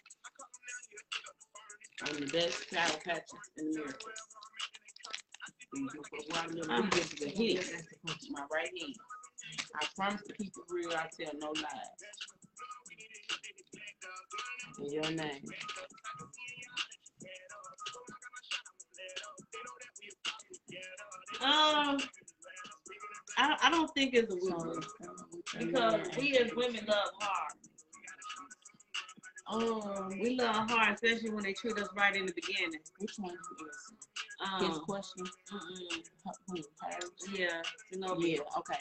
B: On the best child patches in the mirror. This is a hit. My right hand. I promise to keep it real. I tell no lies. In your name.
C: I don't think it's a weakness because we as women love hard. We love hard, especially when they treat us right in the beginning.
B: Which one is his question?
C: Yeah, you know.
B: Yeah, okay.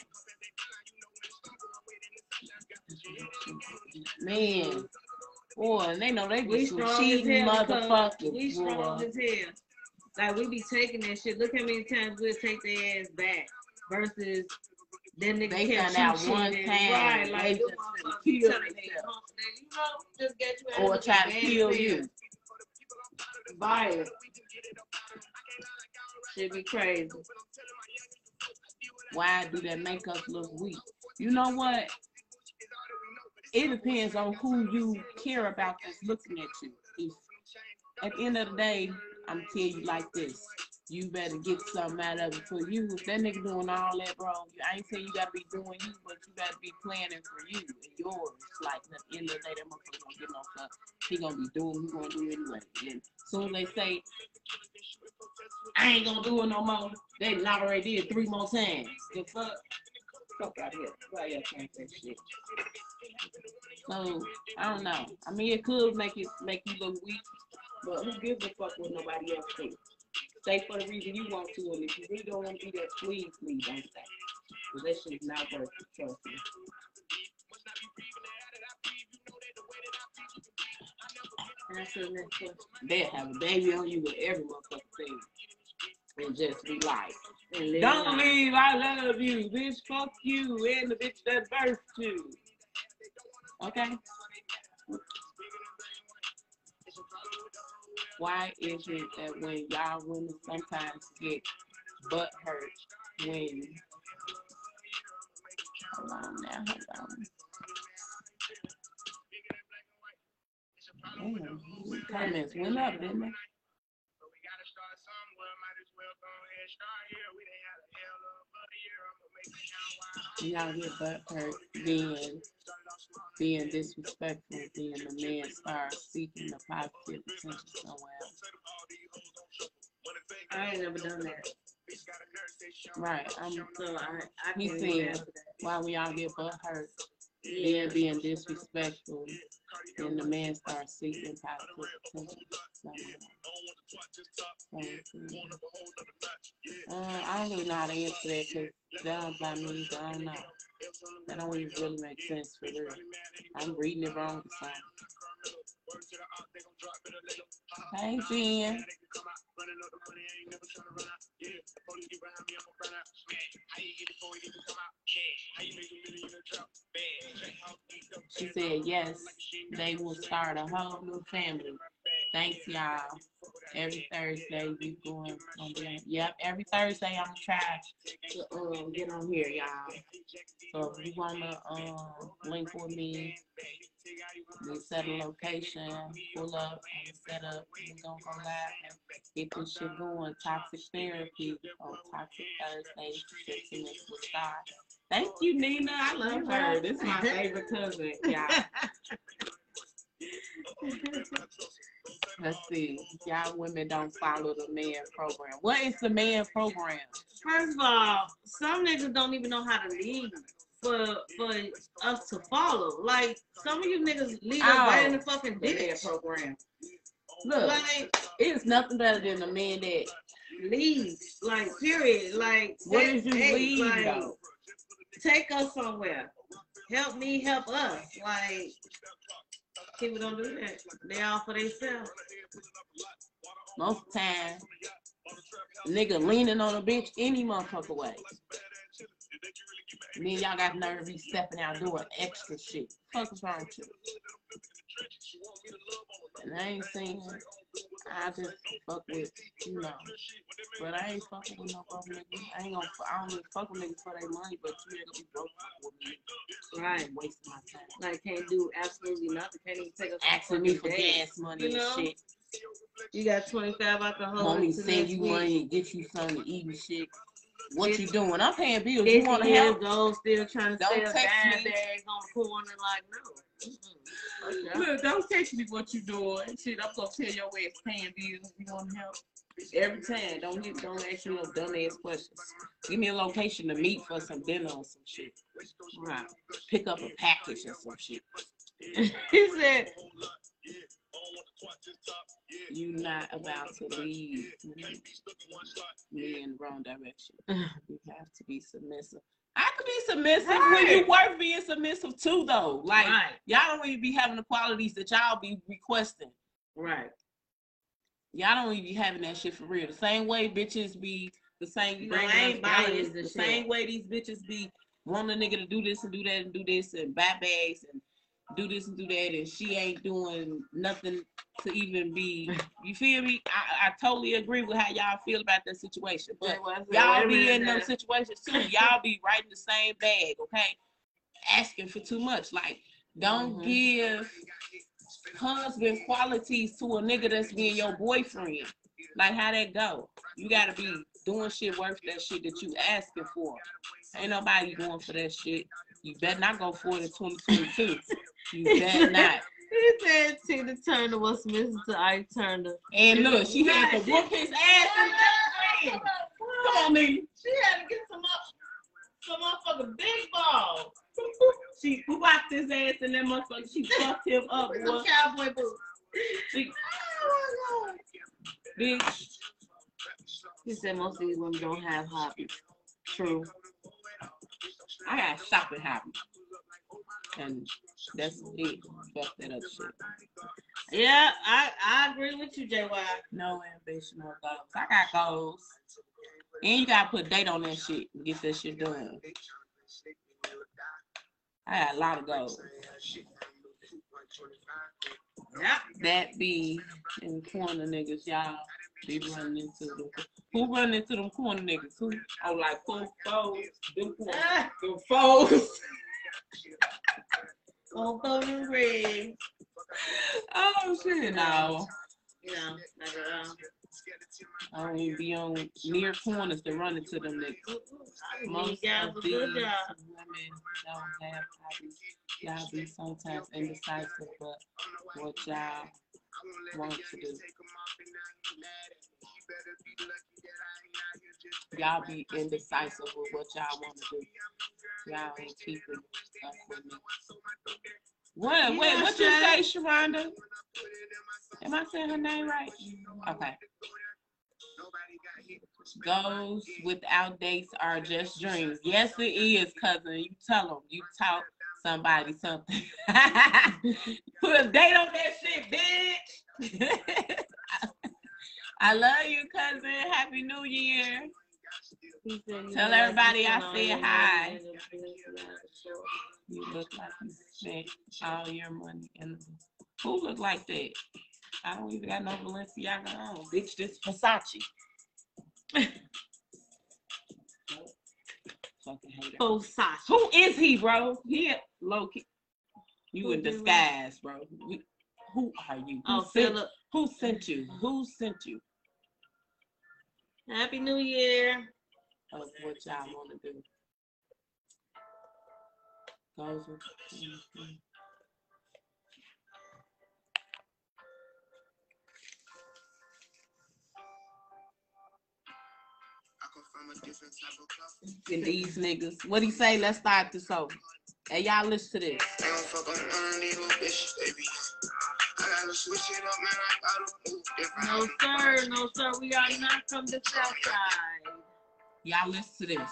B: Man, boy, and they know they be some cheating motherfuckers.
C: We strong as hell. Like, we be taking that shit. Look how many times we'll take their ass back versus then they found out one time. Right, like, they just kill themselves. Just get you
B: or try to kill you.
C: Violent. Should be crazy.
B: Why do that make us look weak? You know what? It depends on who you care about that's looking at you. If, at the end of the day, I'm tell you like this. You better get something out of it for you. If that nigga doing all that, bro, I ain't saying you gotta be doing you, but you gotta be planning for you and yours. Like, at the end of the day, that motherfucker gonna get no fuck. He gonna be doing what he gonna do anyway. And as soon as they say, I ain't gonna do it no more, they already did 3 more times. The fuck? Fuck out here. Why y'all can't say shit? So, I don't know. I mean, it could make you look weak, but who gives a fuck what nobody else thinks? Stay for the reason you want to, and if you really don't want to be there, please don't stay. Because that shit is not worth it, trust me. They'll have a baby on you with every motherfucking thing. And just be like, don't leave, I love you, bitch, fuck you, and the bitch that birthed you. Okay? Why is it that when y'all women sometimes get butt hurt when, hold on now, Damn, comments went up, didn't they? Y'all get butt hurt being disrespectful, being the man starts seeking the positive attention somewhere else.
C: I ain't never done that.
B: Right.
C: He
B: said, why we all get butt hurt, being disrespectful, then the man starts seeking positive attention somewhere else. I don't really know how to answer that because that don't by me, so I don't know. That don't even really make sense for real. I'm reading it wrong or something. Hey, Jen. She said, yes, they will start a whole new family. Thanks, y'all. Every Thursday, we going on there. Yep, every Thursday, I'm going to try to get on here, y'all. So if you want to link with me, we set a location, pull up, and set up. We're going to go live and get this shit going. Toxic Therapy on Toxic Thursdays. 6 minutes will start. Thank you, Nina. I love her. This is my favorite cousin, y'all. Let's see. Y'all women don't follow the man program. What is the man program?
C: First of all, some niggas don't even know how to lead for us to follow. Like, some of you niggas lead us right in the fucking man program.
B: Look,
C: Like,
B: it's nothing better than a man that
C: leads. Like, period. Like,
B: what is you lead,
C: like,
B: though?
C: Take us somewhere. Help me, help us. Like, people don't do that. They all for themselves.
B: Most of the time, nigga leaning on a bitch any motherfucker way. And then y'all got nerve be stepping out doing extra shit. Fuck is wrong with you? And I ain't saying I just fuck with, you know. But I ain't fucking with no broke niggas. I don't even fuck with niggas for their money, but you ain't gonna be broke with me.
C: Right.
B: Wasting my time.
C: Like, can't do absolutely nothing. Can't even take us
B: asking me for gas money and shit.
C: You got 25 alcohol.
B: Want me to send you money and get you something to eat and shit. What you doing? I'm paying bills. You want to help?
C: Old, still trying to
B: don't
C: sell
B: text
C: dime
B: me.
C: bags on the corner. Like, no.
B: Okay. Look, don't text me what you doing. Shit, I'm gonna tell your ass paying bills. You want help? Every time. Don't ask you no dumb ass questions. Give me a location to meet for some dinner or some shit. Right. Pick up a package or some shit.
C: He said,
B: "You not about to lead me in the wrong direction. You have to be submissive." I could be submissive when you worth being submissive too, though. Like, y'all don't even be having the qualities that y'all be requesting.
C: Right.
B: Y'all don't even be having that shit for real. The same way bitches be the same.
C: You know, I ain't buying
B: the same way these bitches be wanting a nigga to do this and do that and do this and buy bags and do this and do that, and she ain't doing nothing to even be, you feel me? I totally agree with how y'all feel about that situation, but y'all be in those situations too. Y'all be right in the same bag, okay? Asking for too much. Like, don't give husband qualities to a nigga that's being your boyfriend. Like, how that go? You gotta be doing shit worth that shit that you asking for. Ain't nobody going for that shit. You better not go for it in 2022. You better not.
C: He said Tina Turner was missing to Ike Turner.
B: And look, she had to whoop his ass in the Come on, nigga.
C: She had to get some motherfucking big ball.
B: She whopped his ass in that motherfucker. She fucked him up.
C: With some cowboy boots.
B: She,
C: oh my God.
B: Bitch.
C: He said most of these women don't have hobbies. True.
B: I got a shopping hobby. And that's it. Fuck that other shit.
C: Yeah, I agree with you, JY.
B: No ambition, no goals. I got goals. And you gotta put a date on that shit and get that shit done. I got a lot of goals.
C: Yeah.
B: That be in corner niggas, y'all be running into them. Who run into them corner niggas? Who? Oh, like foes. Them foes.
C: Them red.
B: Oh shit, no.
C: No, not at all.
B: I don't even be on near corners to run into them niggas. Most
C: of
B: these
C: women
B: don't have hobbies. Y'all be sometimes indecisive, but what y'all want to do. Y'all be indecisive with what y'all want to do. Y'all ain't keeping up with me. Wait, what you say, Sharonda? Am I saying her name right? Okay. Goals without dates are just dreams. Yes, it is, cousin. You tell them. You taught somebody something. Put a date on that shit, bitch. I love you, cousin. Happy New Year. Tell everybody I said hi. You look like you spent all your money in the... Who look like that? I don't even got no Balenciaga on. Bitch, this Versace. Fucking hater.
C: Versace.
B: Who is he, bro? He low key. You in disguise, bro. Who are you?
C: Philip.
B: Who sent you? Who sent you?
C: Happy New Year.
B: Of what y'all want to do. Goals with And these niggas. What he say? Let's start this over. Hey, y'all listen to this.
C: No, sir. No, sir. We are not from the south side.
B: Y'all listen to this.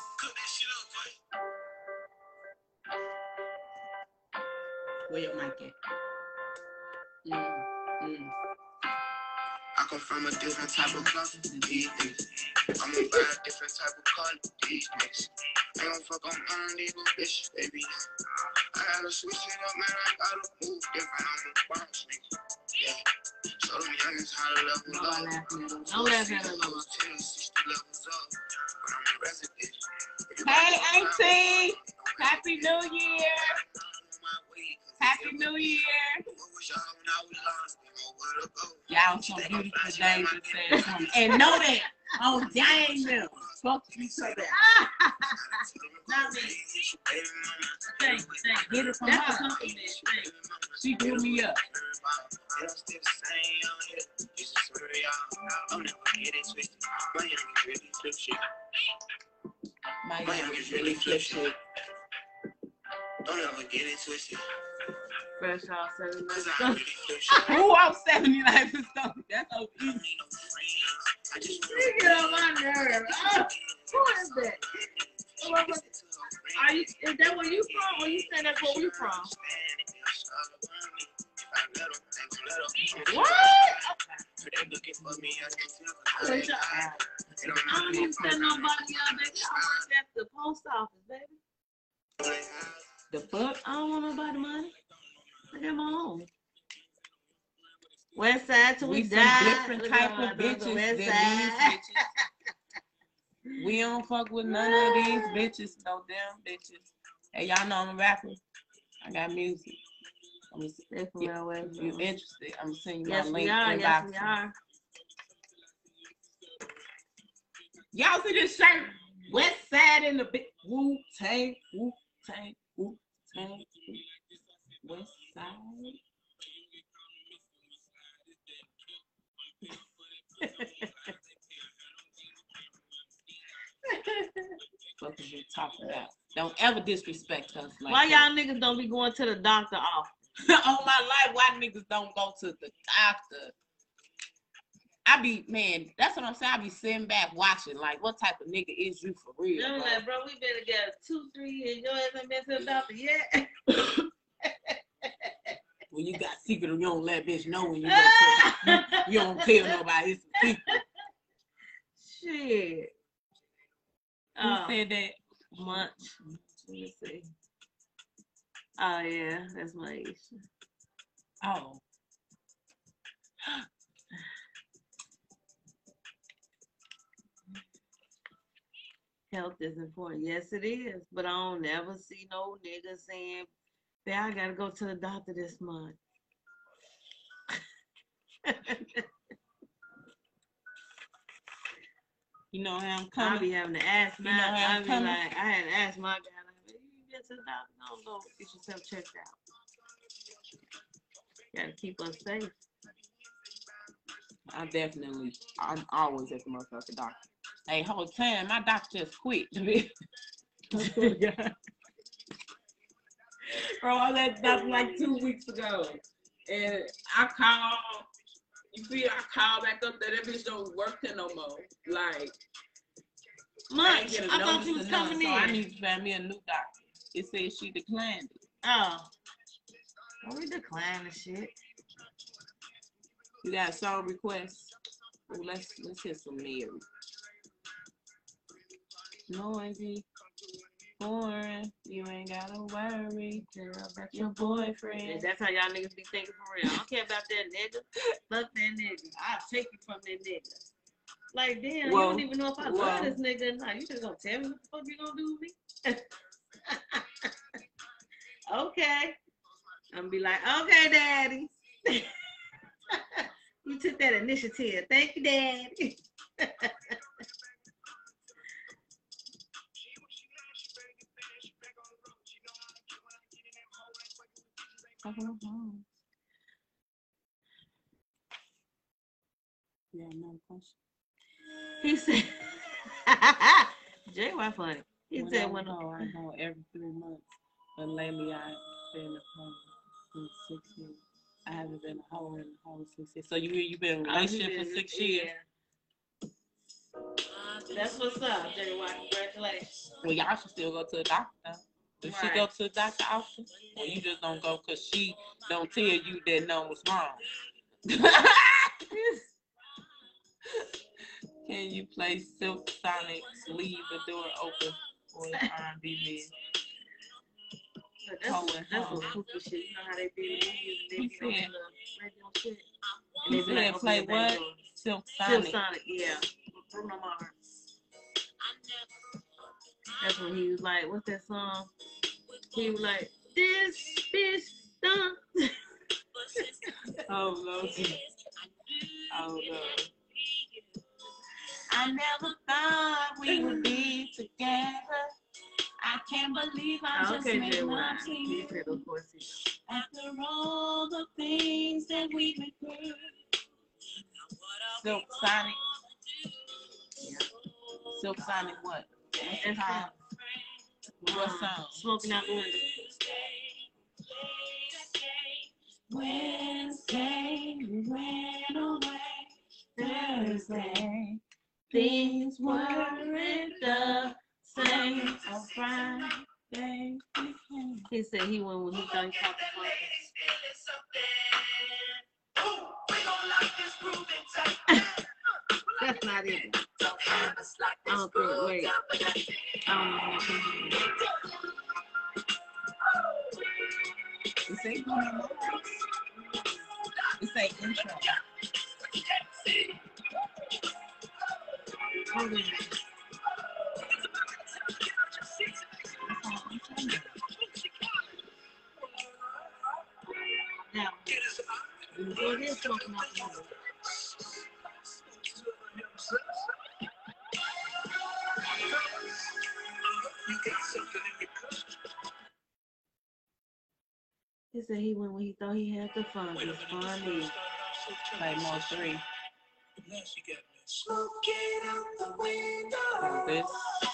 B: Where your mic at?
A: I come from a different type of cloth than these niggas. I'm gonna buy a different type of car than these niggas. I don't fuck on these little bitches, baby. I gotta switch it up, man. I gotta move different. I'm a boss nigga. Yeah. Show them youngins how to level up.
C: Don't laugh at her, mama.
A: 60 levels up. But I'm a resident.
B: Hey, Auntie. Happy New Year. Happy New Year. Y'all some beautiful days and said something. And know that. Oh, dang them. Fuck you so bad.
C: Not me. Thank you.
B: Get it from
C: That's a
B: her.
C: compliment. Thank you.
B: She blew me up. My youngest really flip shit.
A: Don't ever get it twisted.
C: Fresh off 7 months.
B: Who I'm 79 for something? That's so easy.
C: You get on my nerve. Oh, who is that? Are you? Is that where you from? Or you saying that's where we from? What? I don't even send nobody out, baby. I work at the post office, baby.
B: The fuck?
C: I don't want nobody money. I got my own. West side till we
B: We some
C: die.
B: different
C: Look
B: type
C: at
B: of
C: my
B: bitches
C: brother,
B: than
C: West
B: these
C: side.
B: bitches. We don't fuck with none of these bitches. No damn bitches. Hey, y'all know I'm a rapper. I got music. If you interested, I'm gonna send you my
C: Yes,
B: link.
C: we are.
B: Inbox.
C: Yes, we are.
B: Y'all see this shirt? West side in the big Wu-Tang, Wu-Tang, Wu-Tang, West side. What are you talking about? Don't ever disrespect us like
C: Why
B: that.
C: y'all niggas don't be going to the doctor often?
B: On my life, why niggas don't go to the doctor? Man, that's what I'm saying. I be sitting back watching, like, what type of nigga is you for real?
C: I'm
B: Bro?
C: like, bro, we been together 2-3 years. Your ass ain't been to the doctor yet.
B: When you got secret, you don't let bitch know when you go to the you don't tell nobody it's a secret.
C: Shit.
B: Who said that?
C: Munch. Let me see. Oh, yeah, that's my age.
B: Oh.
C: Health is important. Yes, it is. But I don't never see no nigga saying, "Hey, I gotta go to the doctor this month."
B: You know how I'm
C: I
B: coming.
C: be having to ask my,
B: You know how
C: I
B: I'm
C: be
B: coming?
C: like, I had to ask my guy, like, "Hey, you get to the doctor? No, go get yourself checked out. Gotta keep us safe."
B: I'm always at the motherfucking doctor. Hey, whole time, my doctor just quit. Bro, I was at the doctor like 2 weeks ago. And I called back up that bitch don't work there no more. Like,
C: Munch, I thought you was coming
B: so
C: in.
B: I need to find me a new doctor. It said she declined it.
C: Oh. Well, we declining shit.
B: You got a song request? Well, let's hit some Mary. Noisy, foreign, you ain't gotta worry about your boyfriend.
C: And that's how y'all niggas be thinking for real. I don't care about that nigga. Fuck that nigga. I'll take you from that nigga. Like, damn, you don't even know if I love this nigga or not. You just gonna tell me what the fuck you gonna do with me? Okay. I'm gonna be like, okay, daddy. You took that initiative. Thank you, daddy.
B: Yeah, another question.
C: He said, JY funny. He
B: When
C: said
B: I was
C: when
B: home, I'm home every 3 months. But lately, I've been at home since 6 years. I haven't been a hoe in the whole 6 years. So you been in a relationship for 6 years?
C: That's what's up, JY. Congratulations.
B: Well, y'all should still go to the doctor. Does she go to the doctor often? Or you just don't go because she don't tell you that no was wrong? Can you play Silk Sonic, Leave the Door Open for the R&B men?
C: That's some stupid shit. You know how they did it? They
B: said,
C: radio shit.
B: And they said, play what? Silk Sonic.
C: Silk Sonic, yeah. Bruno Mars. That's when he was like, what's that song? He was like, this bitch done.
B: Oh, no. Oh, no. I never thought we would be together. I can't believe I just made love to you. After all the things that we've been through. Silk Sonic. Yeah. Silk Sonic what?
C: That's how.
B: What song?
C: Smoking Out the Window.
B: Wednesday, we went away. Thursday, things weren't the same. On Friday,
C: he said he went when he thought he caught the phone. That's not it. I don't think. Wait. I don't know.
B: It say it say intro.
C: Now, it is Smoking Out the Window. He said he went when he thought he had the fun. It's funny.
B: Like more 3.
A: Smoking out the window.
B: So this.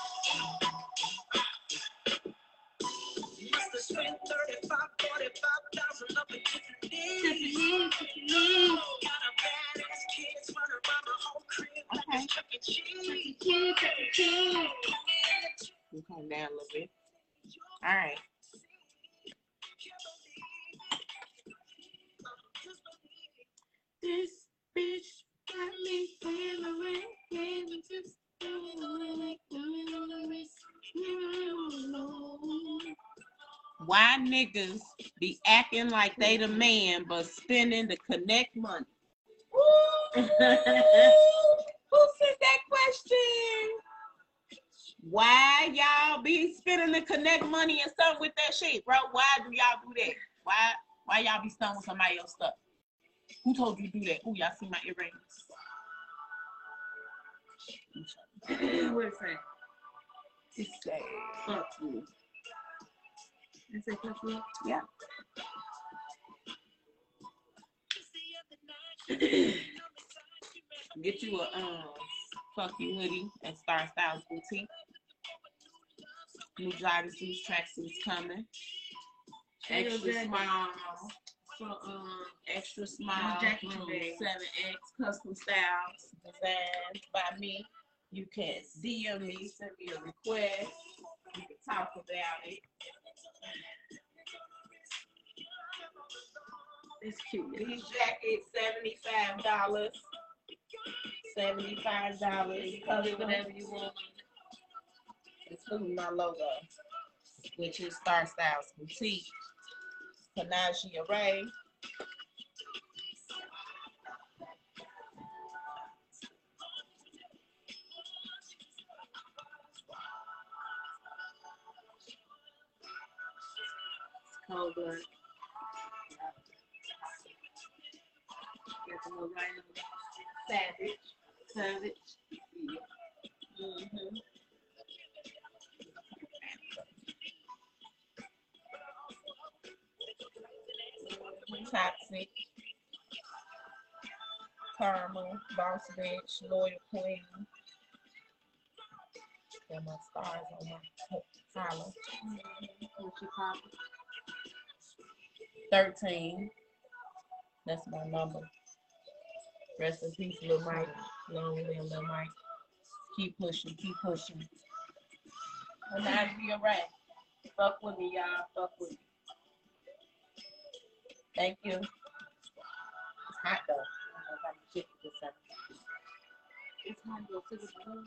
A: You must have spent 45,000 up in Tiffany. Got a badass kids running around the whole crib like it's Chuck E. Cheese.
B: We'll come down a little bit. All right.
C: This bitch got me feeling just
B: Why niggas be acting like they the man but spending the connect money? Who sent that question? Why y'all be spending the connect money and stuff with that shit, bro? Why do y'all do that? Why y'all be stung with somebody else's stuff? Who told you to do that? Oh, y'all see my earrings?
C: What is that?
B: It says,
C: Fuck you. It say fuck you?
B: Yeah. Get you a fuck you hoodie at Star Styles Boutique. New joggers, tracksuits coming. Extra small. Extra small. 7X custom styles designed by me. You can DM me, send me a request. We can talk about it.
C: It's cute.
B: These jackets, $75. $75. Color whatever you want. Including my logo, which is Star Styles Boutique. Panache Array.
C: Cold blood. Got the little rhino. Savage.
B: Mm-hmm. Toxic. Karma. Boss Bitch. Loyal Queen. Got my stars on my collar.
C: What you call it?
B: 13. That's my number. Rest in peace, Lil Mike. Long live Lil Mike. Keep pushing, keep pushing. And now be alright. Fuck with me, y'all. Fuck with me. Thank you. It's hot though. I don't know if I can shit this up.
C: It's time to go to the room.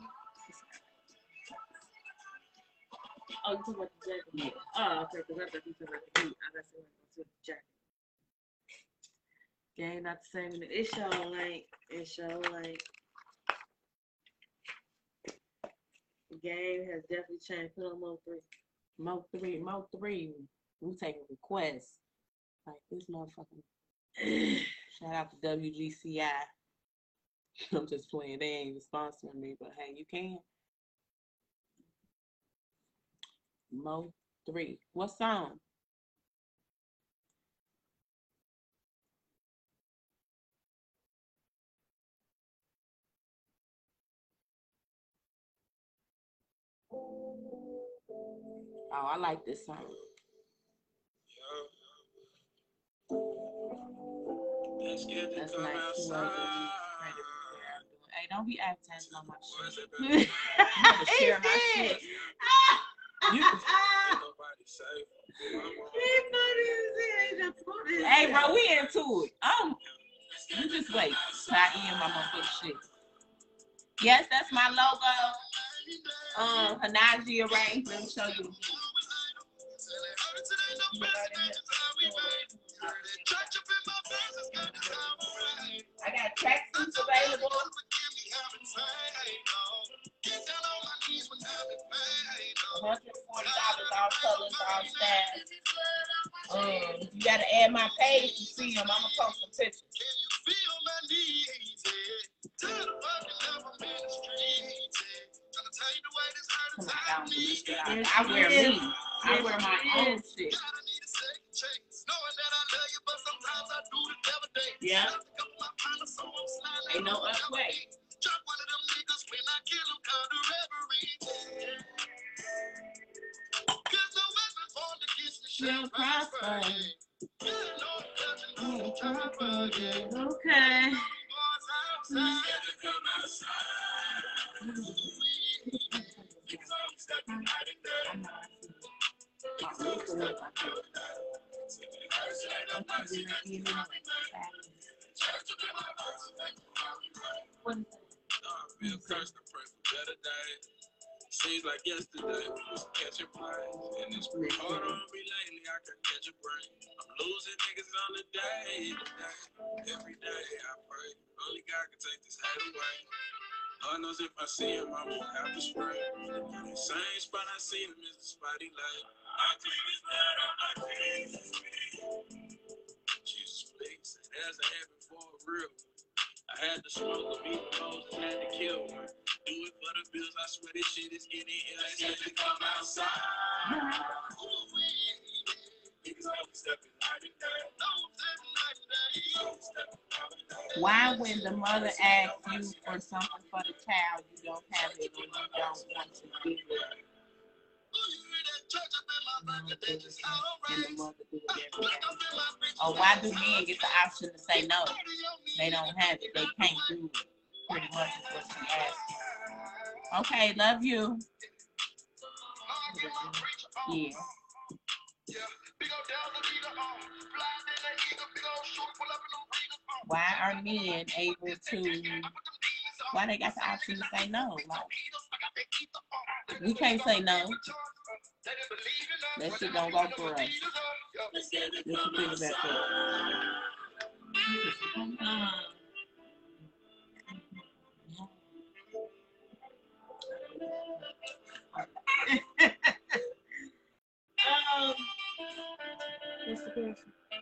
C: Oh, you talking about the jacket?
B: Yeah.
C: Oh, okay, because I thought you talking about the heat. I got to go to the jacket. Yeah, ain't not the same. It show like, the game has definitely changed. Put on Mo 3.
B: Mo 3. We taking requests. Like this motherfucking. Shout out to WGCI. I'm just playing. They ain't sponsoring me, but hey, you can. Mo 3. What song? Oh, I like this song. That's nice. Hey, don't be advertising on my shit. You gotta share my shit. Hey, bro, we into it. You just wait. So I end my motherfucking shit. Yes, that's my logo. Hanaji Array. Let me show you. I got tracksuits available. $140 all colors, all styles. You gotta add my page to see them. I'm gonna post some pictures. I wear me. I wear my own shit. Yeah. Ain't no other way. She'll prosper.
C: Okay.
A: Seems like yesterday we was catching plays, and it's been hard on me lately. I can catch a break. I'm losing niggas on the day to day. Every day I pray, only God can take this hate away. God knows if I see him, I won't have to spray. The same spot I see him is the spot he lay. My team is mad on my Jesus. Jesus speaks, and there's a heaven for a real one. I had to smoke him, even Moses had to kill one. Do it for the bills, I swear this shit is getting ill. I said to come outside.
B: Why, when the mother asks you for something for the child, you don't have it or you don't want to give it? And the mother do it every day. Or why do men get the option to say no? They don't have it. They can't do it. Pretty much is what she asked. Okay, love you. Yeah. Why are men able to? Why they got the option to say no? Like, we can't say no. That shit don't go for us. What you think about that? What's the question?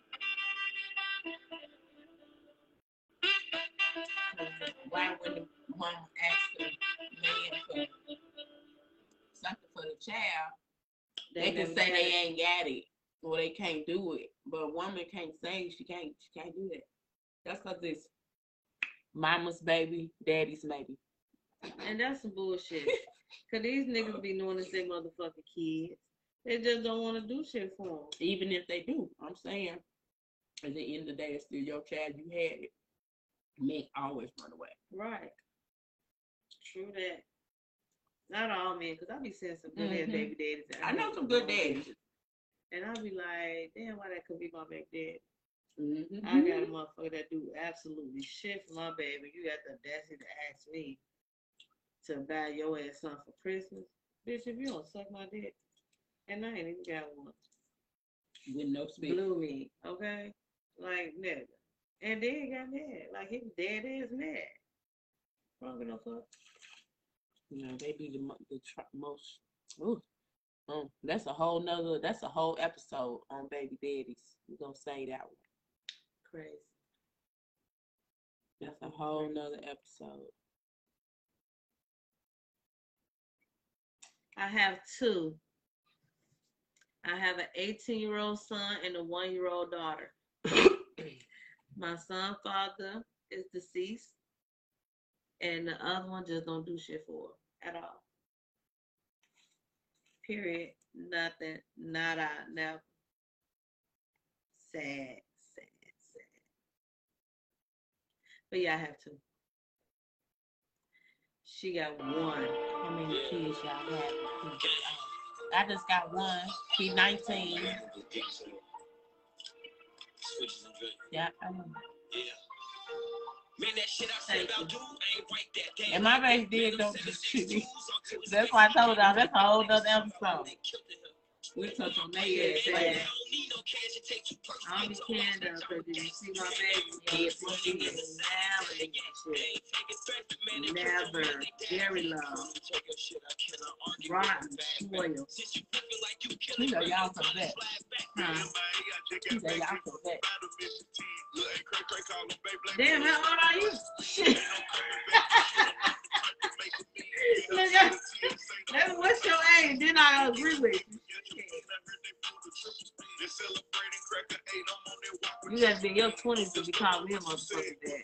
B: Why when the mom asks the man for something for the child, they can say they ain't got it or they can't do it, but a woman can't say she can't do that. That's because it's mama's baby, daddy's maybe.
C: And that's some bullshit. Cause these niggas be knowing it's their motherfucking kids. They just don't want to do shit for them.
B: Even if they do, I'm saying, at the end of the day, it's still your child. You had it. Men always run away.
C: Right. True that. Not all men, because I be seeing some good ass baby daddies.
B: I know some good daddies.
C: And I be like, damn, why that could be my baby daddy?
B: Mm-hmm.
C: I got a motherfucker that do absolutely shit for my baby. You got the audacity to ask me to buy your ass something for Christmas. Bitch, if you don't suck my dick, and I ain't even got one.
B: With no speed.
C: Blew me, okay? Like, nigga. And then got mad. Like, his dad is mad. Wrong with no fuck.
B: You know, they be the most. Ooh. That's a whole episode on baby daddies. We're gonna say that one.
C: Crazy.
B: That's a whole nother episode.
C: I have two. I have an 18-year-old son and a 1-year-old daughter. My son's father is deceased, and the other one just don't do shit for her at all. Period. Nothing. Nada. Never. Sad. But yeah, I have two. She got one.
B: How many kids y'all have? I just got one. She's 19. Yeah, I know. And my baby did don't do shit. That's why I told y'all that's a whole other episode. We'll touch on their ass.
C: I don't be caring though, because you see my baby, never, very low, rotten, spoiled.
B: You know y'all so bad. Huh? You know y'all so bad.
C: Damn, how old are you? Shit. Nigga, what's your age? Then I agree with you. You gotta be in your 20s to be calling me a motherfucker dad.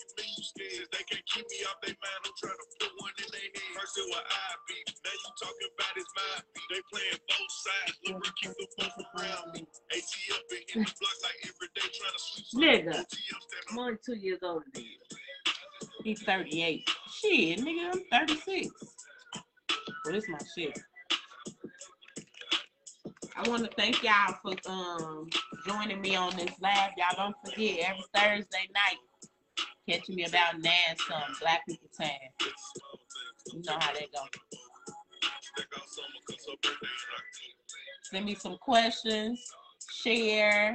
C: Nigga, I'm only 2 years older than you.
B: He's 38. Shit, nigga, I'm 36. Well, this is my shit. I want to thank y'all for joining me on this live. Y'all don't forget, every Thursday night, catch me about 9 some Black People Time. You know how that go. Send me some questions, share.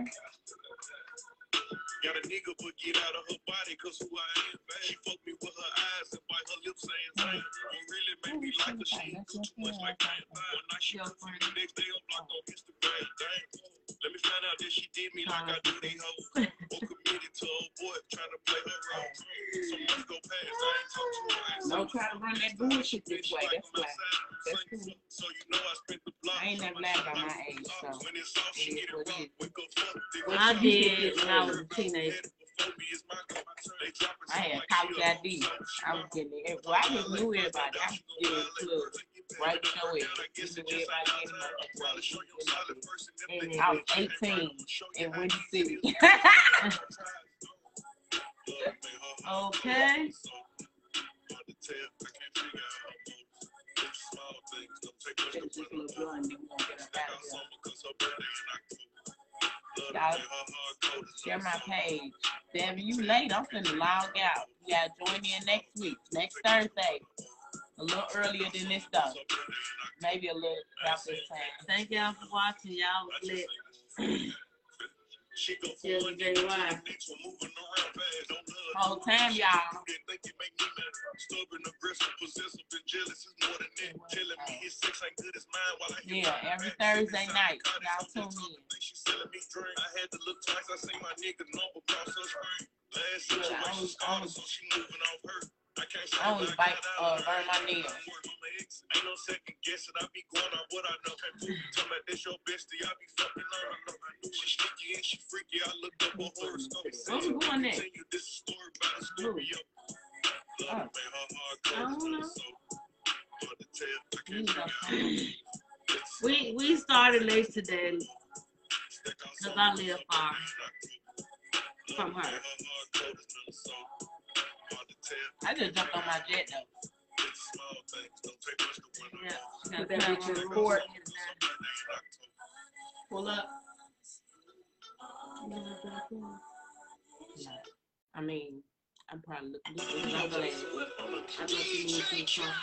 A: Got a nigga but get out of her body cause who I am, man. She fuck me with her eyes and bite her lips saying damn. You really make me like her, she too much like that. One night she was free, the next day I'm blocked on Instagram. Damn. Let me find out that she did me like I do these hoes. Or committed to a boy trying to play her role. Some months go past, I ain't talk to her.
B: Don't try to run that bullshit this way. That's why. That's cool.
A: So you know I spent the block.
B: I ain't never lied about my age, so
A: when it's off, she get it wrong. Wake up, fuck.
C: Well, I did when I was a teenager.
B: I had college ID. I was getting it. Well, I just knew everybody. I was getting clubs right before it. You knew everybody. And I was 18 in Windy City.
C: Okay.
B: Y'all share my page. Damn, you late. I'm finna log out. You gotta join in next week, next Thursday. A little earlier than this though. Maybe a little about this time.
C: Thank y'all for watching. Y'all was lit. JY.
B: Whole time, y'all. Yeah, every Thursday night. Y'all tune in.
A: I had to look twice. I seen my nigga number cross her screen. Last year, she started, so she moving off her.
B: I always bite, burn my nails.
A: Ain't no second guessing. I be going on what I know. Tell me this your bestie. I be fucking on. She sneaky and she freaky. I looked up on horoscope.
B: Where we going next?
A: This story about a Scorpio.
B: I don't know.
C: We started late today because I live far from her.
B: I just jumped on my jet though.
C: Yeah,
B: Put that bitch in the court. Pull up. I mean, I'm probably looking at this. I thought you knew what you were talking.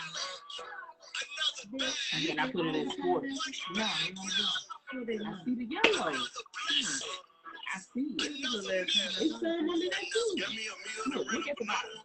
B: And then I put it in sports. No, I see the yellow. I see it. It's some under that too. Look at the bottom.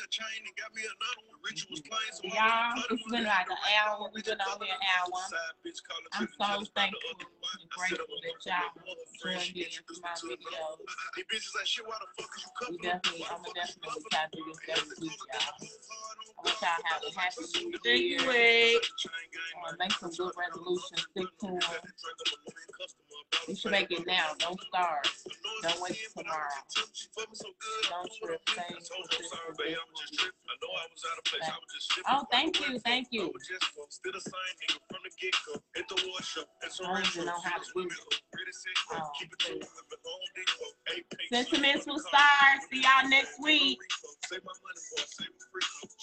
B: Y'all, it's been like an hour. We've been on here an hour. I'm so thankful and grateful that y'all joined me into my videos. I'm definitely try to do this every week, y'all. I wish y'all have a happy new year. Make some good resolutions. Stick to them. You should make it now. Don't start. Don't wait till tomorrow. Don't trip. Oh, thank you. I don't even know how to do it. Sentiments will start. See y'all next week.